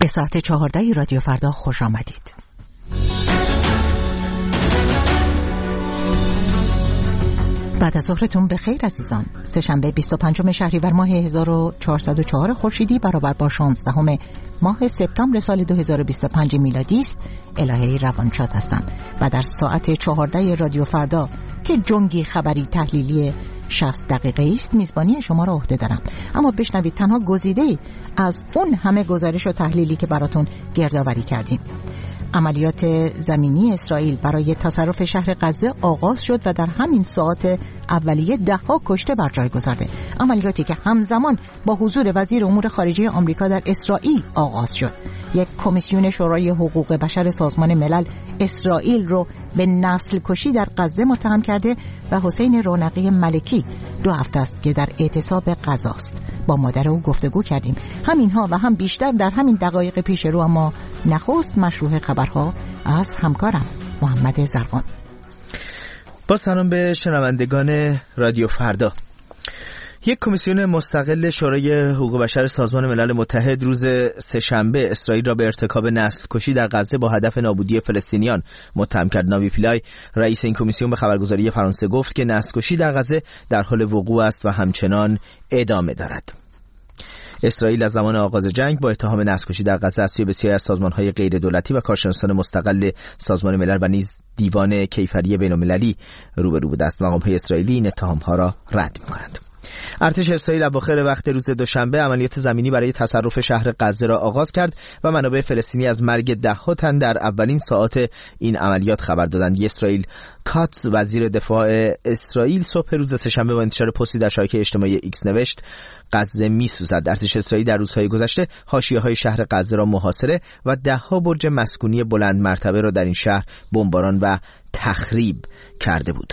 ساعت 14 رادیو فردا خوش آمدید. بعد از ظهرتون بخیر عزیزان. سه‌شنبه 25 شهریور ماه 1404 خورشیدی برابر با 16 ماه سپتامبر سال 2025 میلادی است. الهه روانشاد هستم و در ساعت 14 رادیو فردا که جنگی خبری تحلیلی 60 دقیقه است میزبانی شما را عهده دارم. اما بشنوید تنها گزیده‌ای از اون همه گزارش و تحلیلی که براتون گردآوری کردیم. عملیات زمینی اسرائیل برای تصرف شهر غزه آغاز شد و در همین ساعات اولیه 10 کشته بر جای گذارده. عملیاتی که همزمان با حضور وزیر امور خارجه آمریکا در اسرائیل آغاز شد. یک کمیسیون شورای حقوق بشر سازمان ملل اسرائیل رو به نسل کشی در غزه متهم کرده و حسین رونقی ملکی 2 هفته است که در اعتصاب غزاست. با مادر او گفتگو کردیم. همینها و هم بیشتر در همین دقایق پیش رو، اما نخست مشروع خبرها از همکارم محمد زرقان. با سلام به شنوندگان رادیو فردا. یک کمیسیون مستقل شورای حقوق بشر سازمان ملل متحد روز سه‌شنبه اسرائیل را به ارتکاب نسل کشی در غزه با هدف نابودی فلسطینیان متهم کرد. ناوی پیلای رئیس این کمیسیون به خبرگزاری فرانسه گفت که نسل کشی در غزه در حال وقوع است و همچنان ادامه دارد. اسرائیل از زمان آغاز جنگ با اتهام نسل‌کشی در غزه از سوی بسیاری از سازمان‌های غیردولتی و کارشناسان مستقل سازمان ملل و نیز دیوان کیفری بین‌المللی روبرو بوده است. مقام‌های اسرائیلی این اتهام‌ها را رد می‌کنند. ارتش اسرائیل اواخر وقت روز دوشنبه عملیات زمینی برای تصرف شهر غزه را آغاز کرد و منابع فلسطینی از مرگ 10 تن در اولین ساعات این عملیات خبر دادند. اسرائیل کاتز وزیر دفاع اسرائیل صبح روز سه‌شنبه با انتشار پستی در شبکه اجتماعی ایکس نوشت غزه می‌سوزد. ارتش اسرائیل در روزهای گذشته حاشیه‌های شهر غزه را محاصره و 10 برج مسکونی بلند مرتبه را در این شهر بمباران و تخریب کرده بود.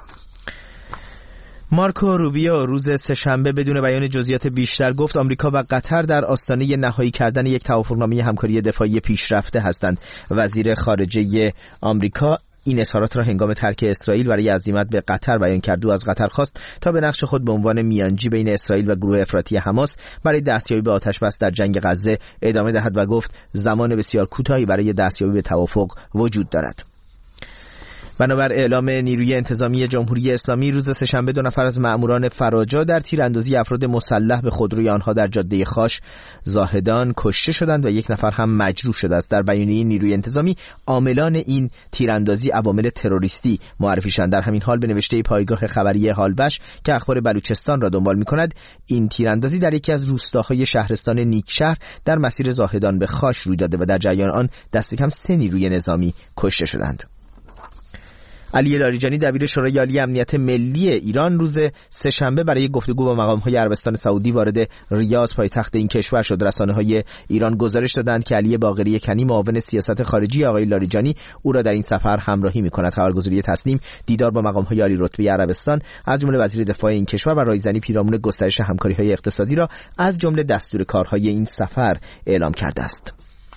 مارکو روبیو روز سه‌شنبه بدون بیان جزئیات بیشتر گفت آمریکا و قطر در آستانه نهایی کردن یک توافقنامه همکاری دفاعی پیشرفته هستند. وزیر خارجه آمریکا این اظهارات را هنگام ترک اسرائیل برای عزیمت به قطر بیان کرد. او از قطر خواست تا به نقش خود به عنوان میانجی بین اسرائیل و گروه افراطی حماس برای دستیابی به آتش‌بس در جنگ غزه ادامه دهد و گفت زمان بسیار کوتاهی برای دستیابی به توافق وجود دارد. بنابر اعلام نیروی انتظامی جمهوری اسلامی روز سه‌شنبه 2 نفر از مأموران فراجا در تیراندازی افراد مسلح به خودروی آنها در جاده خاش زاهدان کشته شدند و 1 نفر هم مجروح شده است. در بیانیه نیروی انتظامی عاملان این تیراندازی عوامل تروریستی معرفی شدند. در همین حال به نوشته پایگاه خبری هالبش که اخبار بلوچستان را دنبال می‌کند، این تیراندازی در یکی از روستاهای شهرستان نیکشهر در مسیر زاهدان به خاش روی داده و در جریان آن دست کم 3 نیروی نظامی کشته شدند. علی لاریجانی دبیر شورای عالی امنیت ملی ایران روز سه‌شنبه برای گفتگو با مقام‌های عربستان سعودی وارد ریاض پایتخت این کشور شد. رسانه‌های ایران گزارش دادند که علی باقری کنی معاون سیاست خارجی آقای لاریجانی او را در این سفر همراهی می‌کند. خبرگزاری تسنیم دیدار با مقام‌های عالی رتبه عربستان از جمله وزیر دفاع این کشور و رایزنی پیرامون گسترش همکاری‌های اقتصادی را از جمله دستور کارهای این سفر اعلام کرده است.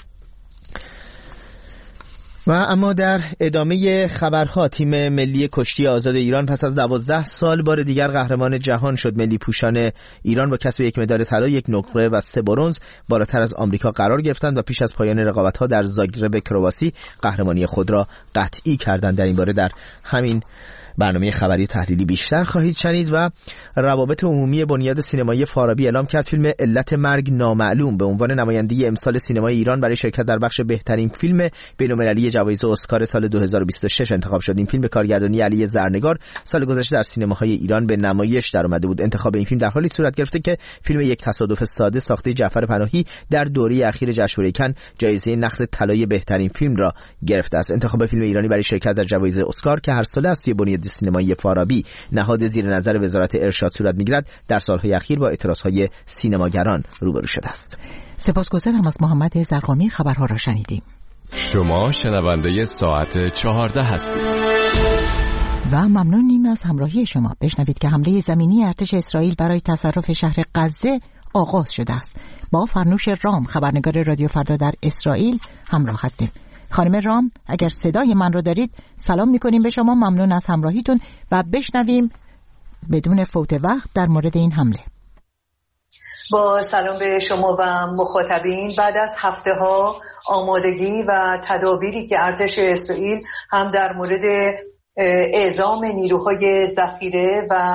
و اما در ادامه خبرها، تیم ملی کشتی آزاد ایران پس از 12 سال بار دیگر قهرمان جهان شد. ملی پوشان ایران با کسب 1 مدال طلا، 1 نقره و 3 برنز بالاتر از آمریکا قرار گرفتند و پیش از پایان رقابت‌ها در زاگرب کرواسی قهرمانی خود را قطعی کردند. در این باره در همین برنامه خبری تحلیلی بیشتر خواهید شنید. و روابط عمومی بنیاد سینمایی فارابی اعلام کرد فیلم علت مرگ نامعلوم به عنوان نماینده امسال سینمای ایران برای شرکت در بخش بهترین فیلم بین‌المللی جوایز اسکار سال 2026 انتخاب شد. این فیلم به کارگردانی علی زرنگار سال گذشته در سینماهای ایران به نمایش درآمده بود. انتخاب این فیلم در حالی صورت گرفته که فیلم یک تصادف ساده ساخته جعفر پناهی در دوره اخیر جشنواره کن جایزه نخل طلای بهترین فیلم را گرفته است. انتخاب فیلم ایرانی برای شرکت در جوایز اسکار که هر سال از سوی بنیاد سینمایی فارابی نهاد زیر نظر وزارت ارشاد صورت می‌گیرد، در سالهای اخیر با اعتراضهای سینماگران روبرو شده است. سپاسگزارم از محمد زرقامی. خبرها را شنیدیم. شما شنونده ساعت 14 هستید. و ممنونیم از همراهی شما. بشنوید که حمله زمینی ارتش اسرائیل برای تصرف شهر غزه آغاز شده است. با فرنوش رام، خبرنگار رادیو فردا در اسرائیل همراه هستیم. خانم رام، اگر صدای من رو دارید سلام میکنیم به شما. ممنون از همراهیتون و بشنویم بدون فوت وقت در مورد این حمله. با سلام به شما و مخاطبین. بعد از هفته‌ها آمادگی و تدابیری که ارتش اسرائیل هم در مورد اعزام نیروهای ذخیره و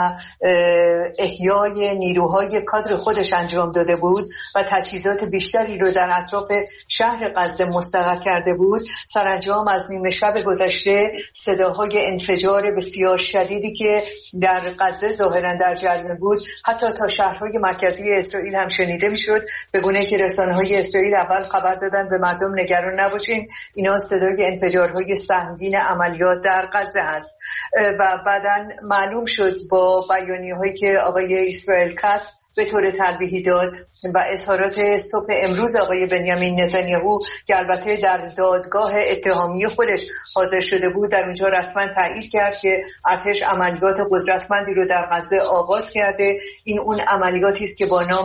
احیای نیروهای کادر خودش انجام داده بود و تجهیزات بیشتری رو در اطراف شهر غزه مستقر کرده بود، سرانجام از نیمه شب گذشته صداهای انفجار بسیار شدیدی که در غزه ظاهراً در جریان بود حتی تا شهرهای مرکزی اسرائیل هم شنیده میشد، به گونه‌ای که رسانه‌های اسرائیل اول خبر دادن به مردم نگران نباشین، اینا صدای انفجارهای سنگین عملیات در غزه است. و بعداً معلوم شد با بیانیه‌هایی که آقای اسرائیل کاتز به طور تلویحی داد و اظهارات صبح امروز آقای بنیامین نتانیاهو که البته در دادگاه اتهامی خودش حاضر شده بود، در اونجا رسما تایید کرد که ارتش عملیات قدرتمندی رو در غزه آغاز کرده. این اون عملیاتی است که با نام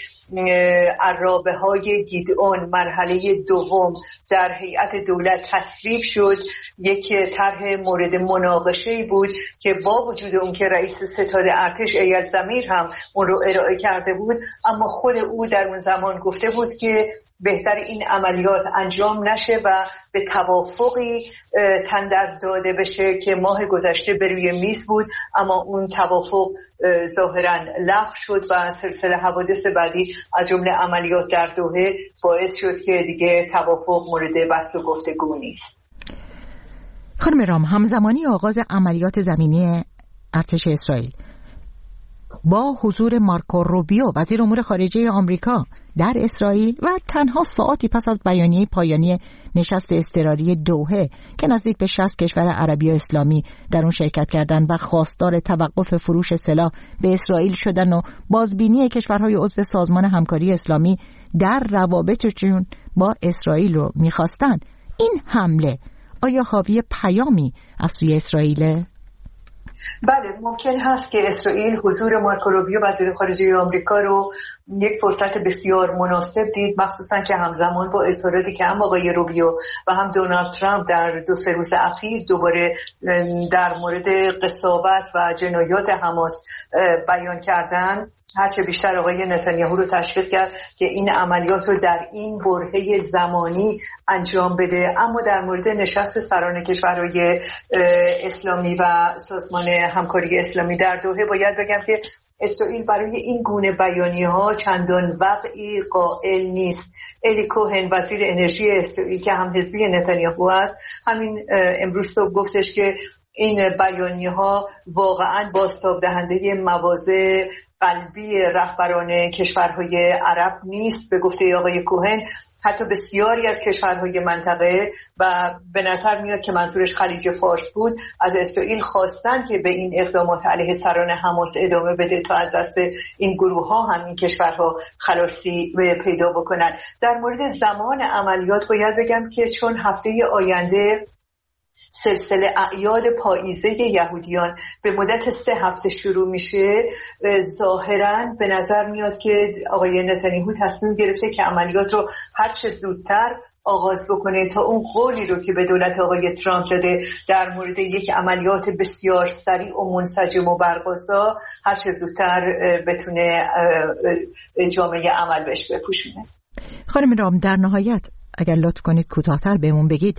عرابه‌های گیدئون مرحله دوم در هیئت دولت تصویب شد. یک طرح مورد مناقشه بود که با وجود اون که رئیس ستاد ارتش ایل زمیر هم اون رو ارائه کرده بود، اما خود او در اون زمان گفته بود که بهتر این عملیات انجام نشه و به توافقی تندر داده بشه که ماه گذشته بر روی میز بود، اما اون توافق ظاهراً لغو شد و سلسله حوادث بعدی از جمله عملیات در دوحه باعث شد که دیگه توافق مورد بحث و گفتگو نیست. خانم رام، همزمانی آغاز عملیات زمینی ارتش اسرائیل با حضور مارکو روبیو وزیر امور خارجه آمریکا در اسرائیل و تنها ساعتی پس از بیانیه پایانی نشست اضطراری دوحه که نزدیک به 60 کشور عربی و اسلامی در اون شرکت کردند و خواستار توقف فروش سلاح به اسرائیل شدن و بازبینی کشورهای عضو سازمان همکاری اسلامی در روابطشون با اسرائیل رو می‌خواستند، این حمله آیا حاوی پیامی از سوی اسرائیل؟ بله، ممکن هست که اسرائیل حضور مارکو روبیو وزیر خارجه آمریکا رو یک فرصت بسیار مناسب دید، مخصوصا که همزمان با اظهاراتی که هم آقای روبیو و هم دونالد ترامپ در 2-3 روز اخیر دوباره در مورد قساوت و جنایات حماس بیان کردن، هرچه بیشتر آقای نتانیاهو رو تشویق کرد که این عملیات رو در این برهه زمانی انجام بده. اما در مورد نشست سران کشورهای اسلامی و سازمان همکاری اسلامی در دوحه باید بگم که اسرائیل برای این گونه بیانیه‌ها چندان وقعی قائل نیست. الی کوهن وزیر انرژی اسرائیل که هم حزبی نتانیاهو است، همین امروز صبح گفتش که این بیانیه‌ها واقعاً بازتاب دهنده مواضع قلبی رهبران کشورهای عرب نیست. به گفته آقای کوهن حتی بسیاری از کشورهای منطقه و به نظر میاد که منظورش خلیج فارس بود، از اسرائیل خواستن که به این اقدامات علیه سران حماس ادامه بده تا از دست این گروه ها هم این کشورها خلاصی پیدا بکنن. در مورد زمان عملیات باید بگم که چون هفته آینده سلسله اعیاد پاییزه یهودیان به مدت 3 هفته شروع میشه، ظاهراً به نظر میاد که آقای نتانیاهو تصمیم گرفته که عملیات رو هر چه زودتر آغاز بکنه تا اون قولی رو که به دولت آقای ترامپ داده در مورد یک عملیات بسیار سریع و منسجم و برگزار هر چه زودتر بتونه جامعه عمل بهش بپوشونه. خانم رام، در نهایت اگر لطف کنید کوتاه‌تر بهمون بگید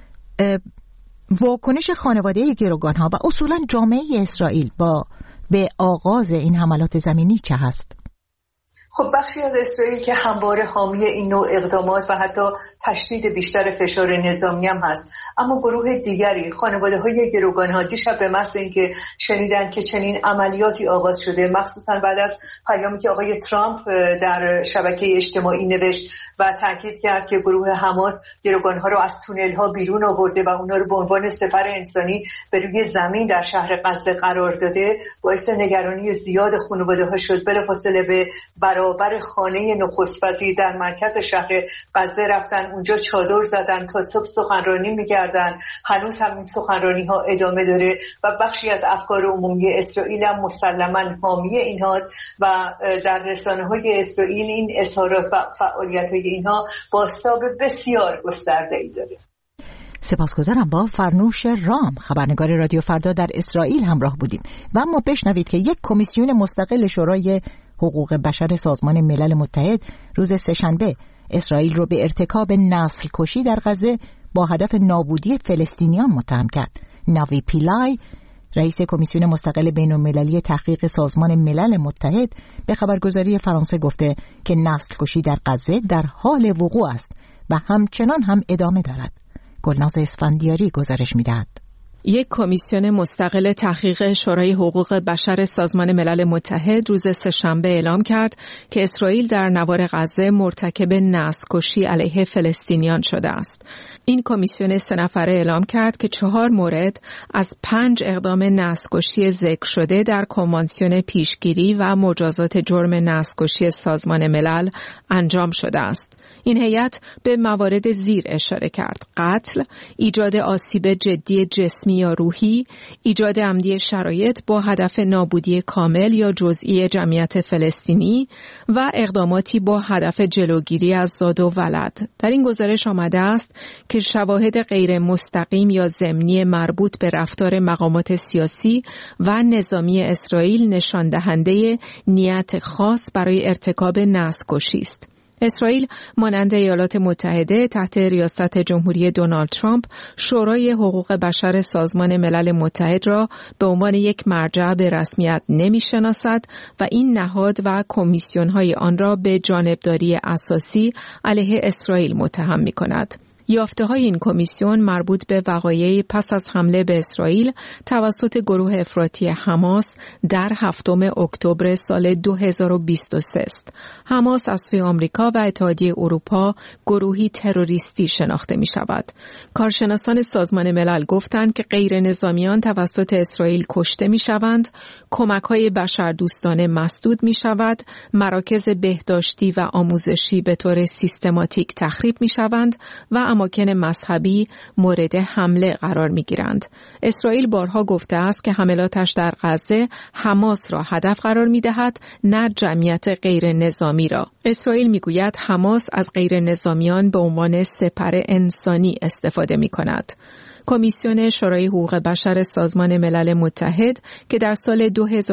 واکنش خانواده گروگان‌ها و اصولاً جامعه اسرائیل به آغاز این حملات زمینی چه هست؟ خب بخشی از اسرائیل که همواره حامی این نوع اقدامات و حتی تشدید بیشتر فشار نظامی هم هست، اما گروه دیگری خانواده‌های گروگان‌ها دیشب به محض اینکه شنیدن که چنین عملیاتی آغاز شده، مخصوصا بعد از پیامی که آقای ترامپ در شبکه اجتماعی نوشت و تاکید کرد که گروه حماس گروگان‌ها رو از تونل‌ها بیرون آورده و اونها رو به عنوان سپر انسانی به روی زمین در شهر غزه قرار داده، باعث نگرانی زیاد خانواده‌ها شد. بلافاصله به برابر خانه نخست وزیر در مرکز شهر غزه رفتن، اونجا چادر زدن تا صبح سخنرانی می‌کردن. هنوز هم این سخنرانی‌ها ادامه داره و بخشی از افکار عمومی اسرائیل هم مسلماً حامی اینهاست و در رسانه‌های اسرائیل این اظهارات و فعالیت‌های اینها بازتاب بسیار گسترده‌ای داره. سپاسگزارم. با فرنوش رام خبرنگار رادیو فردا در اسرائیل همراه بودیم و اما بشنوید که یک کمیسیون مستقل شورای حقوق بشر سازمان ملل متحد روز سه‌شنبه اسرائیل رو به ارتکاب نسل کشی در غزه با هدف نابودی فلسطینیان متهم کرد. ناوی پیلای رئیس کمیسیون مستقل بین‌المللی تحقیق سازمان ملل متحد به خبرگزاری فرانسه گفته که نسل کشی در غزه در حال وقوع است و همچنان هم ادامه دارد. گلناز اسفندیاری گزارش می‌دهد. یک کمیسیون مستقل تحقیق شورای حقوق بشر سازمان ملل متحد روز سه‌شنبه اعلام کرد که اسرائیل در نوار غزه مرتکب نسل‌کشی علیه فلسطینیان شده است. این کمیسیون 3 نفره اعلام کرد که 4 مورد از 5 اقدام نسل‌کشی ذکر شده در کنوانسیون پیشگیری و مجازات جرم نسل‌کشی سازمان ملل انجام شده است. این هیئت به موارد زیر اشاره کرد: قتل، ایجاد آسیب جدی جسمی یا روحی، ایجاد عمدی شرایط با هدف نابودی کامل یا جزئی جمعیت فلسطینی و اقداماتی با هدف جلوگیری از زاد و ولد. در این گزارش آمده است که شواهد غیر مستقیم یا ضمنی مربوط به رفتار مقامات سیاسی و نظامی اسرائیل نشان دهنده نیت خاص برای ارتکاب نسل‌کشی است. اسرائیل مانند ایالات متحده تحت ریاست جمهوری دونالد ترامپ شورای حقوق بشر سازمان ملل متحد را به عنوان یک مرجع به رسمیت نمی‌شناسد و این نهاد و کمیسیون‌های آن را به جانبداری اساسی علیه اسرائیل متهم می‌کند. یافته‌های این کمیسیون مربوط به وقایعی پس از حمله به اسرائیل توسط گروه افراطی حماس در 7 اکتبر سال 2023 است. حماس از سوی آمریکا و اتحادیه اروپا گروهی تروریستی شناخته می‌شود. کارشناسان سازمان ملل گفتند که غیر نظامیان توسط اسرائیل کشته می‌شوند، کمک‌های بشردوستانه مسدود می‌شود، مراکز بهداشتی و آموزشی به طور سیستماتیک تخریب می‌شوند و اماکن مذهبی مورد حمله قرار می‌گیرند. اسرائیل بارها گفته است که حملاتش در غزه حماس را هدف قرار می‌دهد، نه جمعیت غیر نظامی را. اسرائیل می‌گوید حماس از غیر نظامیان به عنوان سپر انسانی استفاده می‌کند. کمیسیون شورای حقوق بشر سازمان ملل متحد که در سال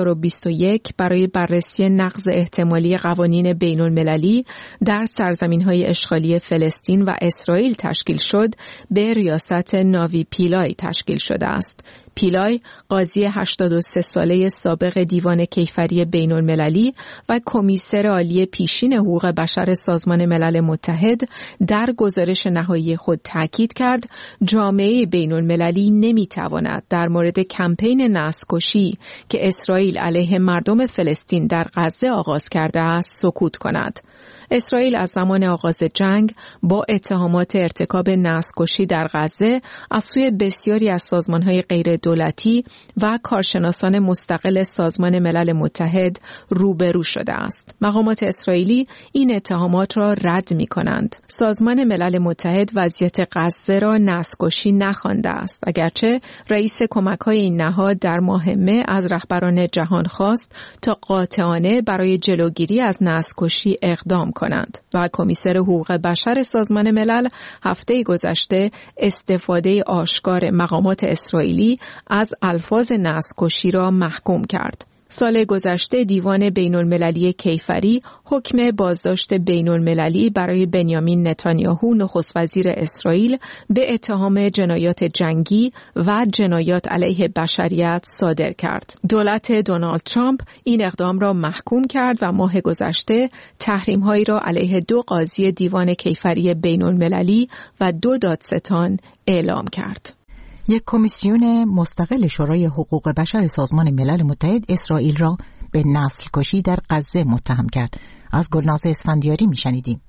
2021 برای بررسی نقض احتمالی قوانین بین المللی در سرزمین‌های اشغالی فلسطین و اسرائیل تشکیل شد، به ریاست ناوی پیلای تشکیل شده است. پیلای قاضی 83 ساله سابق دیوان کیفری بین المللی و کمیسر عالی پیشین حقوق بشر سازمان ملل متحد در گزارش نهایی خود تاکید کرد جامعه بین المللی نمیتواند در مورد کمپین نسل‌کشی که اسرائیل علیه مردم فلسطین در غزه آغاز کرده است سکوت کند. اسرائیل از زمان آغاز جنگ با اتهامات ارتکاب نسل‌کشی در غزه از سوی بسیاری از سازمان‌های غیر دولتی و کارشناسان مستقل سازمان ملل متحد روبرو شده است. مقامات اسرائیلی این اتهامات را رد می‌کنند. سازمان ملل متحد وضعیت غزه را نسل‌کشی نخوانده است، اگرچه رئیس کمک‌های این نهاد در ماه مه از رهبران جهان خواست تا قاطعانه برای جلوگیری از نسل‌کشی اقدام کنند و کمیسر حقوق بشر سازمان ملل هفته گذشته استفاده آشکار مقامات اسرائیلی از الفاظ نسل‌کشی را محکوم کرد. سال گذشته دیوان بین المللی کیفری حکم بازداشت بین المللی برای بنیامین نتانیاهو نخست وزیر اسرائیل به اتهام جنایات جنگی و جنایات علیه بشریت صادر کرد. دولت دونالد ترامپ این اقدام را محکوم کرد و ماه گذشته تحریم‌هایی را علیه 2 قاضی دیوان کیفری بین المللی و 2 دادستان اعلام کرد. یک کمیسیون مستقل شورای حقوق بشر سازمان ملل متحد اسرائیل را به نسل کشی در غزه متهم کرد. از گلناز اسفندیاری میشنیدیم.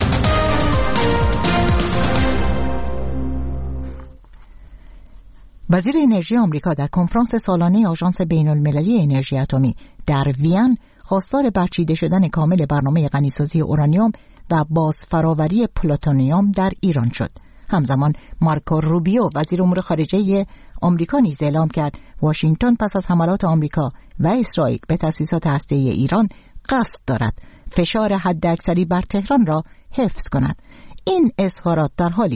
وزیر انرژی آمریکا در کنفرانس سالانه آژانس بین المللی انرژی اتمی در وین خواستار برچیده شدن کامل برنامه غنیسازی اورانیوم و بازفراوری پلوتونیوم در ایران شد. همزمان مارکو روبیو وزیر امور خارجه آمریکا نیز اعلام کرد واشنگتن پس از حملات آمریکا و اسرائیل به تأسیسات هسته‌ای ایران قصد دارد فشار حداکثری بر تهران را حفظ کند. این اظهارات در حالی است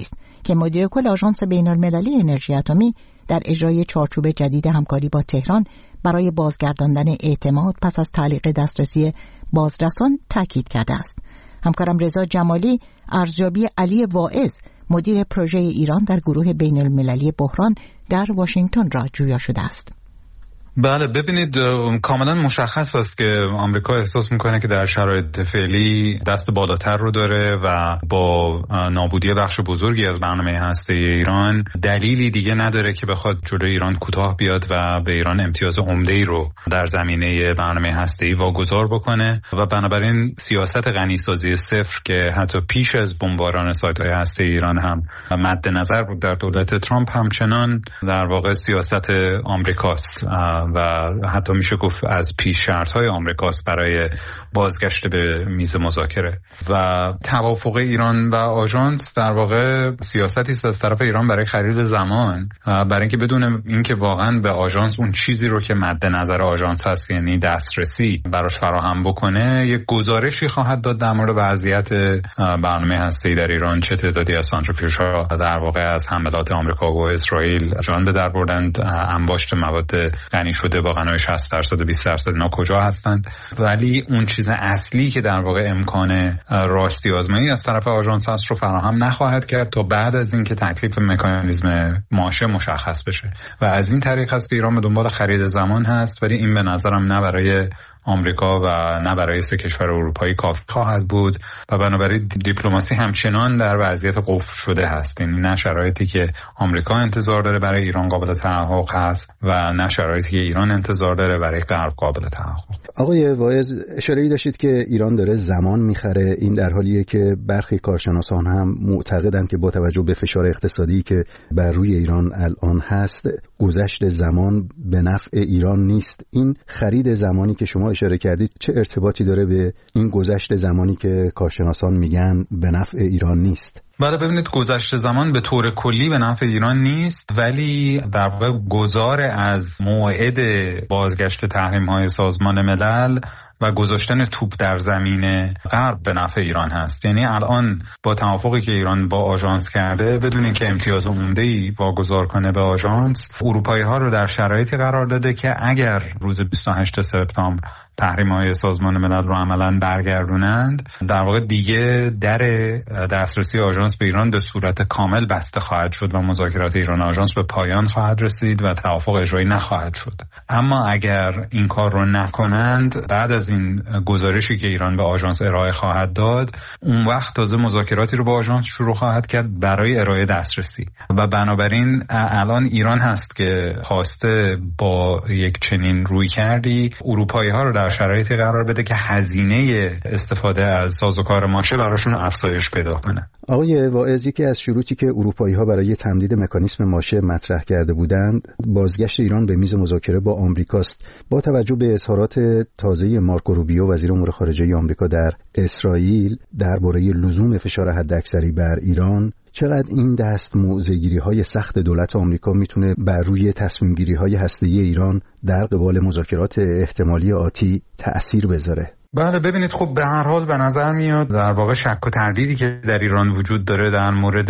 که مدیر کل آژانس بین‌المللی انرژی اتمی در اجرای چارچوب جدید همکاری با تهران برای بازگرداندن اعتماد پس از تعلیق دسترسی بازرسان تاکید کرده است. همکارم رضا جمالی ارزیابی علی واعظ مدیر پروژه ایران در گروه بین‌المللی بحران در واشنگتن را جویا شده است. بله، ببینید کاملا مشخص است که آمریکا احساس میکنه که در شرایط فعلی دست بالاتر رو داره و با نابودی بخش بزرگی از برنامه هسته ایران دلیلی دیگه نداره که بخواد جلوی ایران کوتاه بیاد و به ایران امتیاز عمده‌ای رو در زمینه برنامه هسته‌ای واگذار بکنه و بنابراین سیاست غنیسازی صفر که حتی پیش از بمباران سایت‌های هسته ایران هم مد نظر بود در دولت ترامپ همچنان در واقع سیاست آمریکاست و حتی میشه گفت از پیش شرط‌های آمریکاست برای بازگشت به میز مذاکره و توافق ایران و آژانس در واقع سیاستی است از طرف ایران برای خرید زمان، برای اینکه بدون اینکه واقعا به آژانس اون چیزی رو که مد نظر آژانس هست یعنی دسترسی براش فراهم بکنه، یک گزارشی خواهد داد در مورد وضعیت برنامه هسته‌ای در ایران، چه تعدادی از سانتریفیوژها در واقع از حملات آمریکا و اسرائیل جان به در بردند، انباشت مواد غنی شده با غنای 60% و 20% اینا کجا هستند. ولی اون چیز اصلی که در واقع امکان راستی آزمایی از طرف آژانس هست رو فراهم نخواهد کرد تا بعد از اینکه تکلیف مکانیزم ماشه مشخص بشه و از این طریق هست که ایران به دنبال خرید زمان هست، ولی این به نظرم نه برای آمریکا و نه برای سه کشور اروپایی کافی خواهد بود و بنابراین دیپلماسی همچنان در وضعیت قفل شده هست. یعنی نه شرایطی که آمریکا انتظار داره برای ایران قابل تحقق هست و نه شرایطی که ایران انتظار داره برای غرب قابل تحقق. آقای واعظ اشاره‌ای داشتید که ایران داره زمان میخره. این در حالیه که برخی کارشناسان هم معتقدند که با توجه به فشار اقتصادی که بر روی ایران الان هست، گذشت زمان به نفع ایران نیست. این خرید زمانی که شما اشاره کردید چه ارتباطی داره به این گذشت زمانی که کارشناسان میگن به نفع ایران نیست؟ بله، ببینید گذشت زمان به طور کلی به نفع ایران نیست، ولی در واقع گذار از موعد بازگشت تحریم‌های سازمان ملل و گذاشتن توپ در زمین غرب به نفع ایران هست. یعنی الان با توافقی که ایران با آژانس کرده بدون اینکه امتیاز عمده‌ای واگذار کنه به آژانس، اروپایی‌ها رو در شرایطی قرار داده که اگر روز 28 سپتامبر تحریم‌های سازمان ملل رو عملاً برگردونند، در واقع دیگه در دسترسی آژانس به ایران به صورت کامل بسته خواهد شد و مذاکرات ایران آژانس به پایان خواهد رسید و توافق اجرایی نخواهد شد. اما اگر این کار رو نکنند، بعد از این گزارشی که ایران به آژانس ارائه خواهد داد، اون وقت تازه مذاکراتی رو با آژانس شروع خواهد کرد برای ارائه دسترسی و بنابراین الان ایران هست که خواسته با یک چنین رویکردی اروپایی‌ها رو در شرایطی قرار بده که هزینه استفاده از سازوکار ماشه براشون افزایش پیدا کنه. آقای واعظ، یکی از شروطی که اروپایی‌ها برای تمدید مکانیزم ماشه مطرح کرده بودند بازگشت ایران به میز مذاکره با آمریکاست. با توجه به اظهارات تازه مارکو روبیو وزیر امور خارجه آمریکا در اسرائیل درباره لزوم فشار حداکثری بر ایران، چقدر این دست موضع‌گیری‌های سخت دولت آمریکا میتونه بر روی تصمیم‌گیری‌های هسته‌ای ایران در قبال مذاکرات احتمالی آتی تأثیر بذاره؟ بله، ببینید خب به هر حال به نظر میاد در واقع شک و تردیدی که در ایران وجود داره در مورد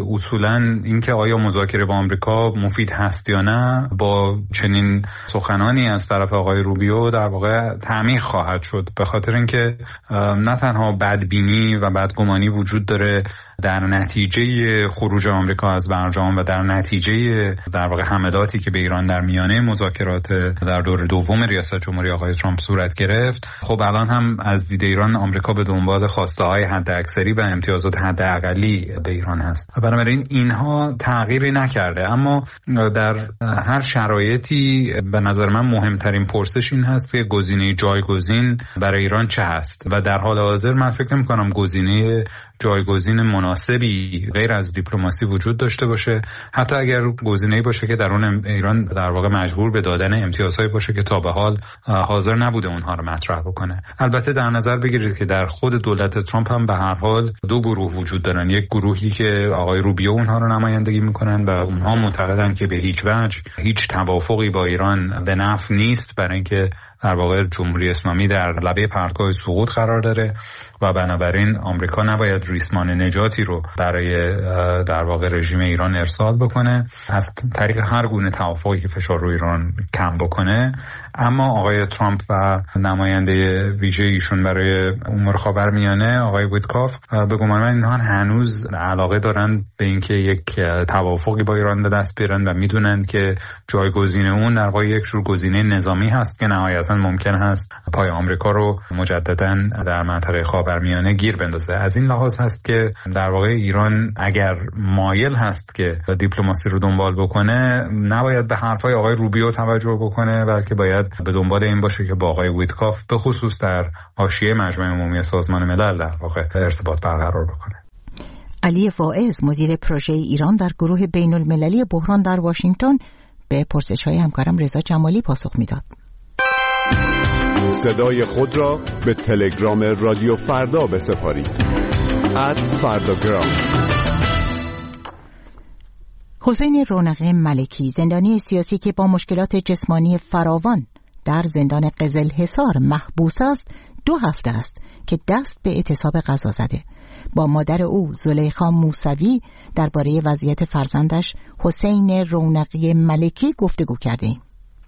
اصولاً اینکه آیا مذاکره با آمریکا مفید هست یا نه، با چنین سخنانی از طرف آقای روبیو در واقع تعمیق خواهد شد، به خاطر اینکه نه تنها بدبینی و بدگمانی وجود داره در نتیجه خروج آمریکا از برجام و در نتیجه در واقع حملاتی که به ایران در میانه مذاکرات در دور دوم ریاست جمهوری آقای ترامپ صورت گرفت. خب الان هم از دید ایران آمریکا به دنبال خواسته‌های حداکثری و امتیازات حداقلی به ایران هست و بنابراین اینها تغییری نکرده. اما در هر شرایطی به نظر من مهمترین پرسش این هست که گزینه جایگزین برای ایران چه هست و در حال حاضر من فکر نمی‌کنم گزینه جایگزین مناسبی غیر از دیپلماسی وجود داشته باشه، حتی اگر گزینه‌ای باشه که در اون ایران در واقع مجبور به دادن امتیازهایی باشه که تا به حال حاضر نبوده اونها رو مطرح بکنه. البته در نظر بگیرید که در خود دولت ترامپ هم به هر حال دو گروه وجود دارن، یک گروهی که آقای روبیو اونها رو نمایندگی میکنن و اونها معتقدن که به هیچ وجه هیچ توافقی با ایران به نفع نیست، برای اینکه در واقع جمهوری اسلامی در لبه پرتگاه سقوط قرار داره و بنابراین آمریکا نباید ریسمان نجاتی رو برای در واقع رژیم ایران ارسال بکنه از طریق هر گونه توافقی که فشار روی ایران کم بکنه. اما آقای ترامپ و نماینده ویژه ایشون برای امور خاورمیانه آقای ویتکاف به گمان من اینها هنوز علاقه دارن به اینکه یک توافقی با ایران به دست بیارن و میدونن که جایگزین اون در واقع یک جور گزینه نظامی هست که نهایتا ممکن هست پای آمریکا رو مجددا در منطقه خاورمیانه گیر بندازه. از این لحاظ هست که در واقع ایران اگر مایل هست که دیپلماسی رو دنبال بکنه نباید به حرفای آقای روبیو توجه بکنه، بلکه باید به دنبال این باشه که با آقای ویتکاف به خصوص در حاشیه مجمع عمومی سازمان ملل در واقع ارتباط برقرار بکنه. علی واعظ مدیر پروژه ایران در گروه بین المللی بحران در واشنگتن به پرسش‌های همکارم رضا جمالی پاسخ میداد. صدای خود را به تلگرام رادیو فردا بسپارید. @فرداگرام. حسین رونقی ملکی زندانی سیاسی که با مشکلات جسمانی فراوان در زندان قزلحصار محبوس است 2 هفته است که دست به اعتصاب غذا زده. با مادر او زلیخا موسوی درباره وضعیت فرزندش حسین رونقی ملکی گفتگو کردیم.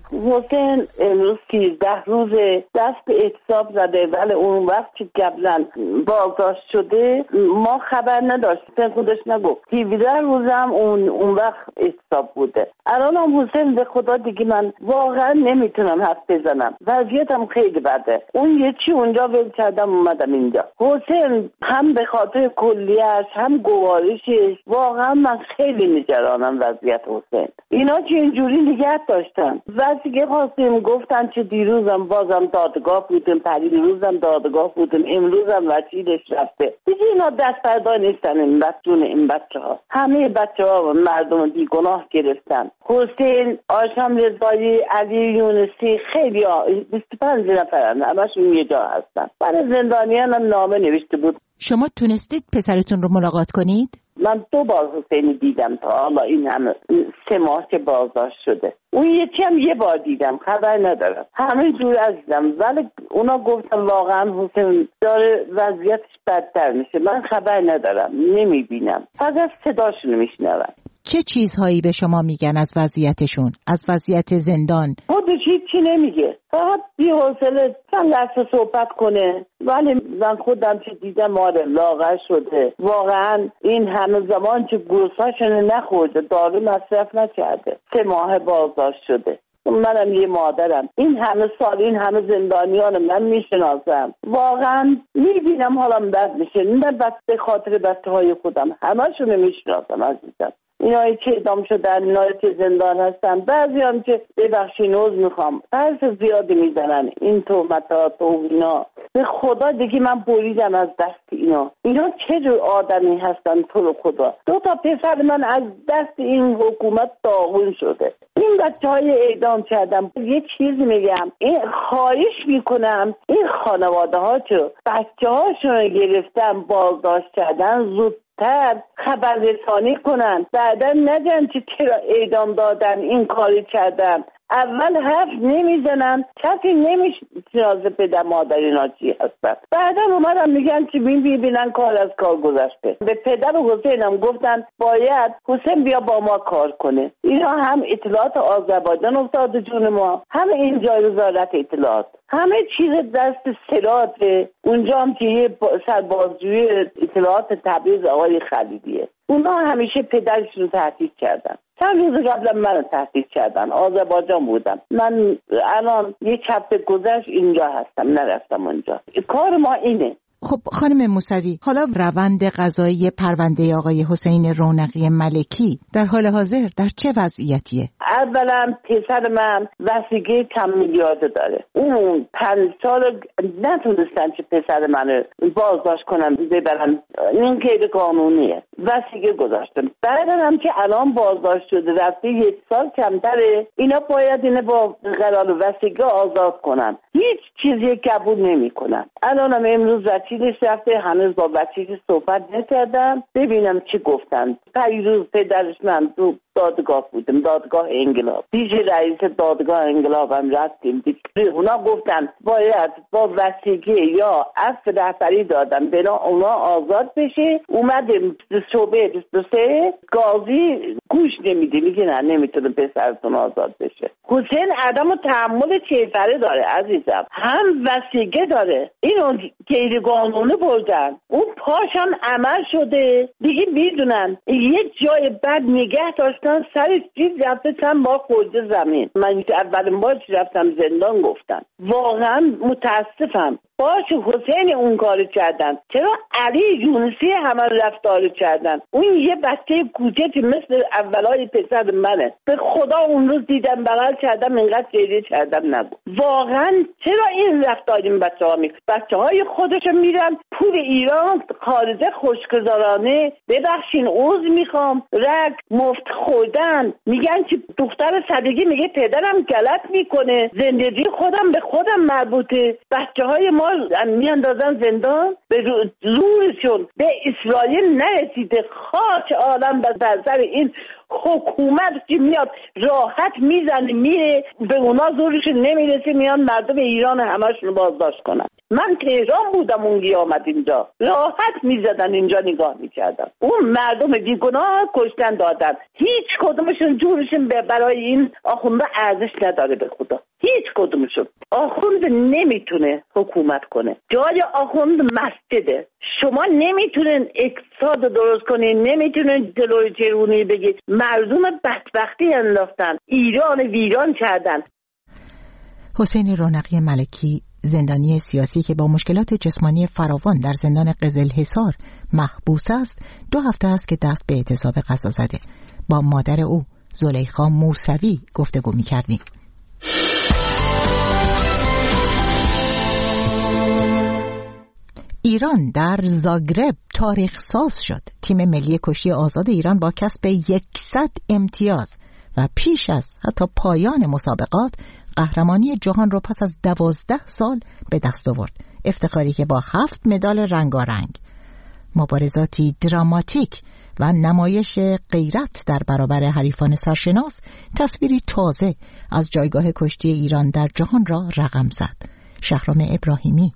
حسین امروز 13 روز دست به اعتصاب زده، ولی اون وقت که قبلا بازداشت شده ما خبر نداشتیم، خودش نگفت. 17 روزم اون وقت اعتصاب بوده. الان هم حسین به خدا دیگه من واقعا نمیتونم حرف بزنم، وضعیتم خیلی بده. اون یه چی اونجا ول کردم اومدم اینجا. حسین هم به خاطر کلیه‌اش هم گوارشش واقعا من خیلی نگرانم وضعیت حسین. اینا که اینجوری نگه داشتن دیگه خواستیم گفتن که دیروزم بازم دادگاه بودیم، پریروزم دادگاه بودیم، امروزم وکیلش رفته. دیگه اینا دست بردار نیستن این بچه ها. همه بچه ها مردم بیگناه گرفتن. حسین، آشام رضایی، علی یونسی، خیلی ها 25 نفرن، همشون یه جا هستن. برای زندانیان هم نامه نوشته بود. شما تونستید پسرتون رو ملاقات کنید؟ من 2 بار حسین دیدم تا حالا این همه 3 ماه که بازداشت شده. اون یکی هم 1 بار دیدم، خبر ندارم. همه جور عزیزم، ولی اونا گفتن واقعا حسین داره وضعیتش بدتر میشه. من خبر ندارم، نمیبینم، فقط صداشونو میشنوم. چه چیزهایی به شما میگن از وضعیتشون، از وضعیت زندان؟ خودش هیچی نمیگه، فقط بی‌حوصله چند لحظه صحبت کنه. ولی من خودم که دیدم لاغر شده، واقعا این همه زمان که گوشتاشون نخورده، دارو مصرف نکرده، 3 ماه بازداشت شده. منم یه مادرم، این همه سال این همه زندانیان من میشناسم، واقعا میبینم حالم بد میشه. نه بس به خاطر بچه‌های خودم، همه‌شون میشناسم عزیزم. اینایی که اعدام شدن، اینایی که زندان هستن، بعضی هم که ببخشین عذر میخوام حرف زیادی میزنن، این تهمتات و اینا. به خدا دیگه من بریدم از دست اینا چه جور آدمی هستن تو رو خدا. 2 تا پسر من از دست این حکومت داغون شده. این بچه‌های اعدام کردم. یه چیزی میگم، این خواهش میکنم این خانواده ها که بچه‌هاشون گرفتن بازداشت کردن زودتر خبررسانی کنن، بعدا نگن که چرا اعدام دادن، این کاری کردن. اول حرف نمیزنن، کسی نمیشناسه پدر مادر اینا چی هستن. بعدا اومدن میگن که ببینن کار از کار گذشته. به پدر حسینم گفتن باید حسین بیا با ما کار کنه. اینا هم اطلاعات آذربایجان افتاده جون ما، هم اینجا وزارت اطلاعات، همه چیز دست سراته. اونجا هم که یه سربازجوی اطلاعات تبریز آقای خلیلیه. اونا همیشه پدرشون رو تهدید کردن. چند روز قبل من تهدید کردن، آذربایجان بودم. من الان 1 هفته گذشت اینجا هستم، نرفتم اونجا. کار ما اینه. خب خانم موسوی، حالا روند قضایی پرونده آقای حسین رونقی ملکی در حال حاضر در چه وضعیتیه؟ اولا پسر من وثیقه کم میلیارده داره. اون 5 سال نتونستن که پسر منو بازداشت کنن ببرن، این غیر قانونیه. وثیقه گذاشتن. بعدا هم که الان بازداشت شده رفته 1 سال کمتره، اینا باید اینو با قرار وثیقه آزاد کنن. هیچ چیزی قبول نمیکنن. الانم امروز وکیلش رفته، هنوز با وکیلش صحبت نکردم ببینم چی گفتن. پیروز پدرش من تو دادگاه بودم، دادگاه انقلاب. پیش رئیس دادگاه انقلاب هم رفتیم. اونا گفتن باید با وثیقه یا عفو رهبری دادن بنا اونا آزاد بشه. اومدیم شعبه 23 قاضی گوش نمیده، میگه نه نمیتونه پسرتون آزاد بشه. حسین آدمو تحمل چهره داره عزیزم، هم وثیقه داره. اینو غیر قانونی بردن، اون پاشم عمل شده دیگه. میدونن یک جای بد نگه داشتن، سر چیز رفته چند بار خورده زمین. من اولین بار رفتم زندان گفتن واقعا متاسفم. باشه حسین اون کارو کردن، چرا علی یونسی همه رفتار کردن؟ اون یه بچه کوچکی مثل اولای پسر منه. به خدا اون روز دیدم بغل کردم اینقدر گریه کردم نگو. واقعا چرا این رفتار این بچه‌های خودشو میرن پول ایران خارجه خوشگذرانه، ببخشین عوض میخوام، رگ مفت خوردن. میگن که دختر صدگی میگه پدرم غلط میکنه، زندگی خودم به خودم مربوطه. بچه‌های ما میاندازن زندان، به زورشون به اسرائیل نرسیده. خاک عالم به سر این حکومت که میاد راحت میزنه میره، به اونا زورشون نمیرسه، میان مردم ایران همشون بازداشت کنن. من تهران بودم اونگی آمد اینجا، راحت میزدن اینجا نگاه میکردم. اون مردم بیگناه کشتن دادن. هیچ کدومشون جورشون برای این آخونده ارزش نداره به خدا. هیچ کدومشون. آخوند نمیتونه حکومت کنه، جای آخوند مسجده. شما نمیتونن اقتصاد درست کنین، نمیتونن جلوی جرونی بگید. مردم بدبختی انداختن، ایران ویران کردن. حسین رونقی ملکی، زندانی سیاسی که با مشکلات جسمانی فراوان در زندان قزلحصار محبوس است، 2 هفته است که دست به اعتصاب غذا زده. با مادر او زلیخا موسوی گفتگو می‌کردیم. ایران در زاگرب تاریخ ساز شد. تیم ملی کشتی آزاد ایران با کسب 100 امتیاز و پیش از حتی پایان مسابقات قهرمانی جهان را پس از 12 سال به دست آورد. افتخاری که با 7 مدال رنگارنگ، مبارزاتی دراماتیک و نمایش غیرت در برابر حریفان سرشناس، تصویری تازه از جایگاه کشتی ایران در جهان را رقم زد. شهرام ابراهیمی.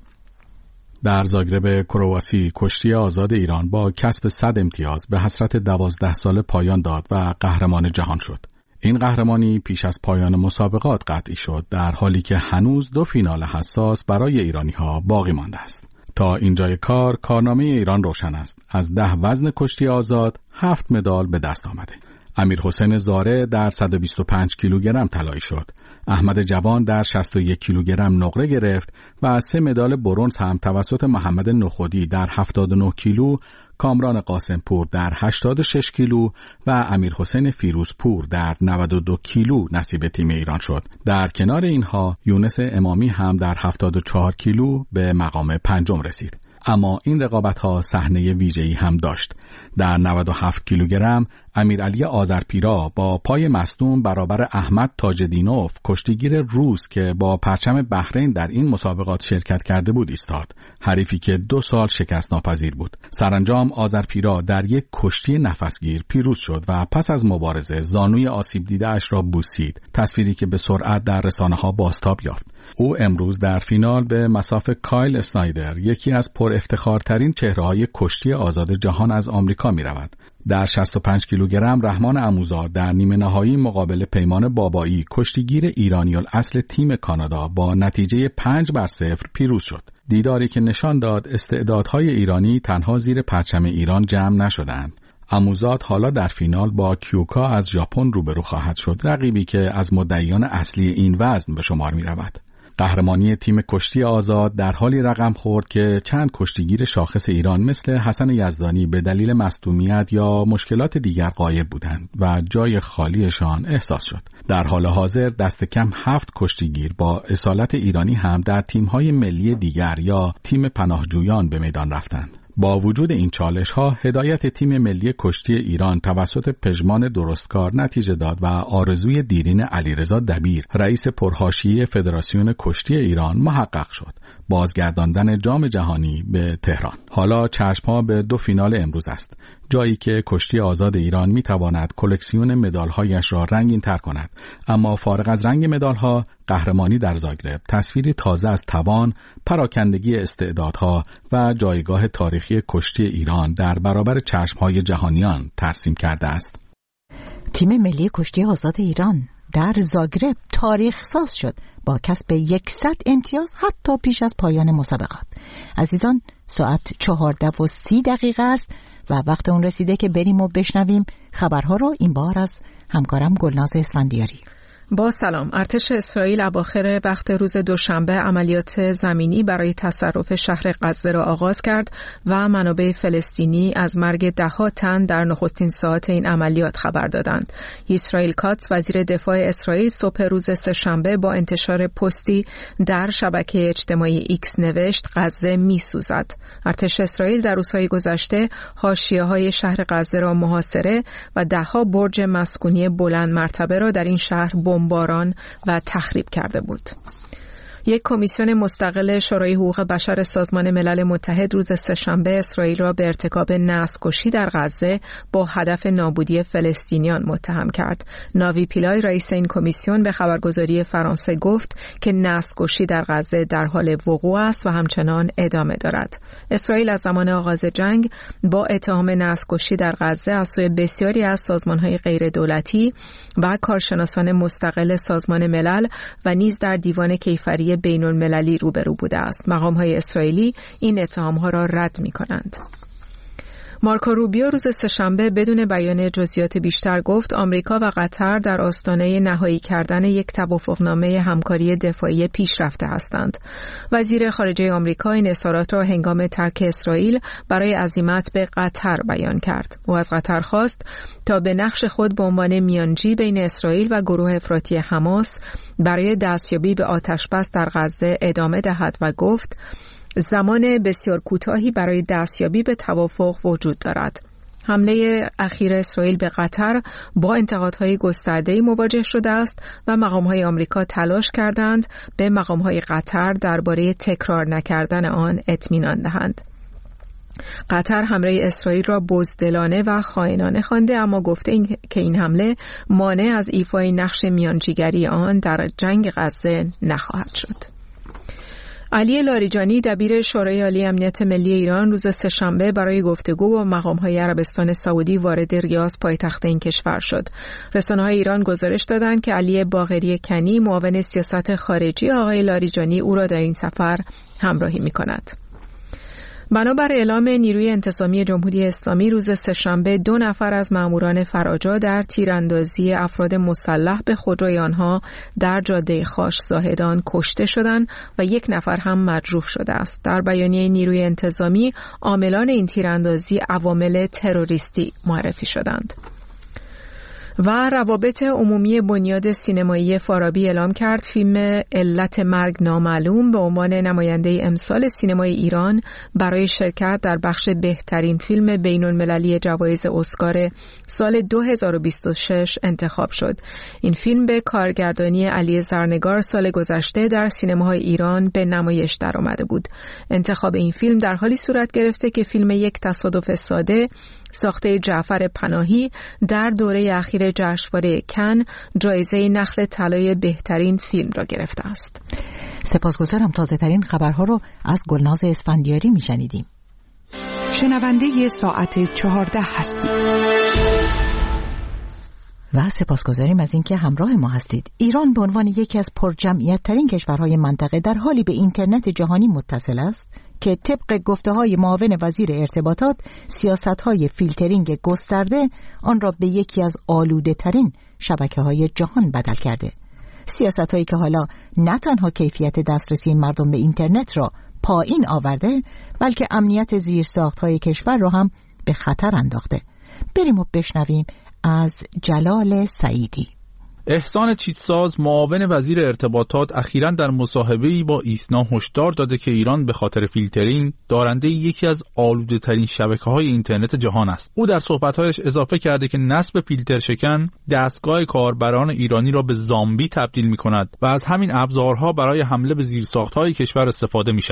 در زاگرب کرواسی کشتی آزاد ایران با کسب 100 امتیاز به حسرت 12 سال پایان داد و قهرمان جهان شد. این قهرمانی پیش از پایان مسابقات قطعی شد، در حالی که هنوز 2 فینال حساس برای ایرانی‌ها باقی مانده است. تا اینجای کارنامه ایران روشن است. از 10 وزن کشتی آزاد 7 مدال به دست آمده. امیر حسین زاره در 125 کیلوگرم طلایی شد. احمد جوان در 61 کیلوگرم نقره گرفت و 3 مدال برنز هم توسط محمد نخودی در 79 کیلو، کامران قاسمپور در 86 کیلو و امیر حسین فیروزپور در 92 کیلو نصیب تیم ایران شد. در کنار اینها یونس امامی هم در 74 کیلو به مقام 5 رسید. اما این رقابت‌ها صحنه ویژه‌ای هم داشت. در 97 کیلوگرم امیرعلی آذرپیرا با پای مصدوم برابر احمد تاجدینوف، کشتیگیر روس که با پرچم بحرین در این مسابقات شرکت کرده بود، ایستاد. حریفی که 2 سال شکست ناپذیر بود. سرانجام آذرپیرا در یک کشتی نفسگیر پیروز شد و پس از مبارزه زانوی آسیب دیده اش را بوسید، تصویری که به سرعت در رسانه‌ها بازتاب یافت. او امروز در فینال به مصاف کایل اسنایدر، یکی از پر افتخارترین چهره‌های کشتی آزاد جهان، از آمریکا می‌رود. در 65 کیلوگرم رحمان عموزاد در نیمه نهایی مقابل پیمان بابایی، کشتیگیر ایرانی الاصل تیم کانادا، با نتیجه 5-0 پیروز شد. دیداری که نشان داد استعدادهای ایرانی تنها زیر پرچم ایران جمع نشدند. عموزاد حالا در فینال با کیوکا از ژاپن روبرو خواهد شد، رقیبی که از مدعیان اصلی این وزن به شمار می‌رود. قهرمانی تیم کشتی آزاد در حالی رقم خورد که چند کشتیگیر شاخص ایران مثل حسن یزدانی به دلیل مصدومیت یا مشکلات دیگر غایب بودند و جای خالیشان احساس شد. در حال حاضر دست کم 7 کشتیگیر با اصالت ایرانی هم در تیم‌های ملی دیگر یا تیم پناهجویان به میدان رفتند. با وجود این چالش‌ها، هدایت تیم ملی کشتی ایران توسط پژمان درستکار نتیجه داد و آرزوی دیرین علیرضا دبیر، رئیس پرحاشیه فدراسیون کشتی ایران، محقق شد: بازگرداندن جام جهانی به تهران. حالا چشم‌ها به 2 فینال امروز است. جایی که کشتی آزاد ایران میتواند کلکسیون مدال‌هایش را رنگین تر کند. اما فارغ از رنگ مدال‌ها، قهرمانی در زاگرب تصویری تازه از توان، پراکندگی استعدادها و جایگاه تاریخی کشتی ایران در برابر چشم‌های جهانیان ترسیم کرده است. تیم ملی کشتی آزاد ایران در زاگرب تاریخ ساز شد با کسب 100 امتیاز حتی پیش از پایان مسابقات. عزیزان، ساعت 14:30 است و وقت اون رسیده که بریم و بشنویم خبرها رو، این بار از همکارم گلناز اسفندیاری. با سلام. ارتش اسرائیل اواخر وقت روز دوشنبه عملیات زمینی برای تصرف شهر غزه را آغاز کرد و منابع فلسطینی از مرگ ده‌ها تن در نخستین ساعات این عملیات خبر دادند. اسرائیل کاتس وزیر دفاع اسرائیل صبح روز سه‌شنبه با انتشار پستی در شبکه اجتماعی ایکس نوشت غزه می‌سوزد. ارتش اسرائیل در روزهای گذشته حاشیه‌های شهر غزه را محاصره و ده‌ها برج مسکونی بلند مرتبه را در این شهر بمباران و تخریب کرده بود. یک کمیسیون مستقل شورای حقوق بشر سازمان ملل متحد روز سه‌شنبه اسرائیل را به ارتکاب نسل‌کشی در غزه با هدف نابودی فلسطینیان متهم کرد. ناوی پیلای رئیس این کمیسیون به خبرگزاری فرانسه گفت که نسل‌کشی در غزه در حال وقوع است و همچنان ادامه دارد. اسرائیل از زمان آغاز جنگ با اتهام نسل‌کشی در غزه از سوی بسیاری از سازمان‌های غیردولتی و کارشناسان مستقل سازمان ملل و نیز در دیوان کیفری بین المللی روبرو بوده است. مقام‌های اسرائیلی این اتهام‌ها را رد می‌کنند. مارکو روبیو روز سه‌شنبه بدون بیان جزئیات بیشتر گفت آمریکا و قطر در آستانه نهایی کردن یک توافقنامه همکاری دفاعی پیشرفته هستند. وزیر خارجه آمریکا این اظهارات را هنگام ترک اسرائیل برای عزیمت به قطر بیان کرد. او از قطر خواست تا به نقش خود به عنوان میانجی بین اسرائیل و گروه افراطی حماس برای دستیابی به آتشبس در غزه ادامه دهد و گفت زمان بسیار کوتاهی برای دستیابی به توافق وجود دارد. حمله اخیر اسرائیل به قطر با انتقادهای گسترده‌ای مواجه شده است و مقام‌های آمریکا تلاش کردند به مقام‌های قطر درباره تکرار نکردن آن اطمینان دهند. قطر حمله اسرائیل را بزدلانه و خائنانه خوانده، اما گفته که این حمله مانع از ایفای نقش میانجیگری آن در جنگ غزه نخواهد شد. علی لاریجانی دبیر شورای عالی امنیت ملی ایران روز سه‌شنبه برای گفتگو با مقام‌های عربستان سعودی وارد ریاض پایتخت این کشور شد. رسانه‌های ایران گزارش دادند که علی باقری کنی معاون سیاست خارجی آقای لاریجانی او را در این سفر همراهی می‌کند. بنابر اعلام نیروی انتظامی جمهوری اسلامی روز سه‌شنبه 2 نفر از ماموران فراجا در تیراندازی افراد مسلح به خودروی آنها در جاده خاش زاهدان کشته شدند و 1 نفر هم مجروح شده است. در بیانیه نیروی انتظامی عاملان این تیراندازی عوامل تروریستی معرفی شدند. و روابط عمومی بنیاد سینمایی فارابی اعلام کرد فیلم علت مرگ نامعلوم به عنوان نماینده امسال سینمای ایران برای شرکت در بخش بهترین فیلم بین المللی جوایز اسکار سال 2026 انتخاب شد. این فیلم به کارگردانی علی زرنگار سال گذشته در سینماهای ایران به نمایش درآمده بود. انتخاب این فیلم در حالی صورت گرفته که فیلم یک تصادف ساده ساخته جعفر پناهی در دوره اخیر جشنواره کن جایزه نخل طلای بهترین فیلم را گرفته است. سپاسگزارم. تازه ترین خبرها رو از گلناز اسفندیاری میشنیدیم. شنونده ساعت 14 هستید. و سپاسگزاریم از اینکه همراه ما هستید. ایران به عنوان یکی از پرجمعیت ترین کشورهای منطقه در حالی به اینترنت جهانی متصل است که طبق گفته‌های معاون وزیر ارتباطات سیاست‌های فیلترینگ گسترده آن را به یکی از آلوده‌ترین شبکه‌های جهان بدل کرده. سیاست‌هایی که حالا نه تنها کیفیت دسترسی مردم به اینترنت را پایین آورده بلکه امنیت زیرساخت‌های کشور را هم به خطر انداخته. بریم و بشنویم از جلال سعیدی. احسان چیتساز معاون وزیر ارتباطات اخیراً در مصاحبه‌ای با ایسنا هشدار داده که ایران به خاطر فیلترینگ دارنده یکی از آلوده‌ترین شبکه‌های اینترنت جهان است. او در صحبت‌هایش اضافه کرده که نصب فیلتر شکن دستگاه کاربران ایرانی را به زامبی تبدیل می‌کند و از همین ابزارها برای حمله به زیرساخت‌های کشور استفاده می‌شود.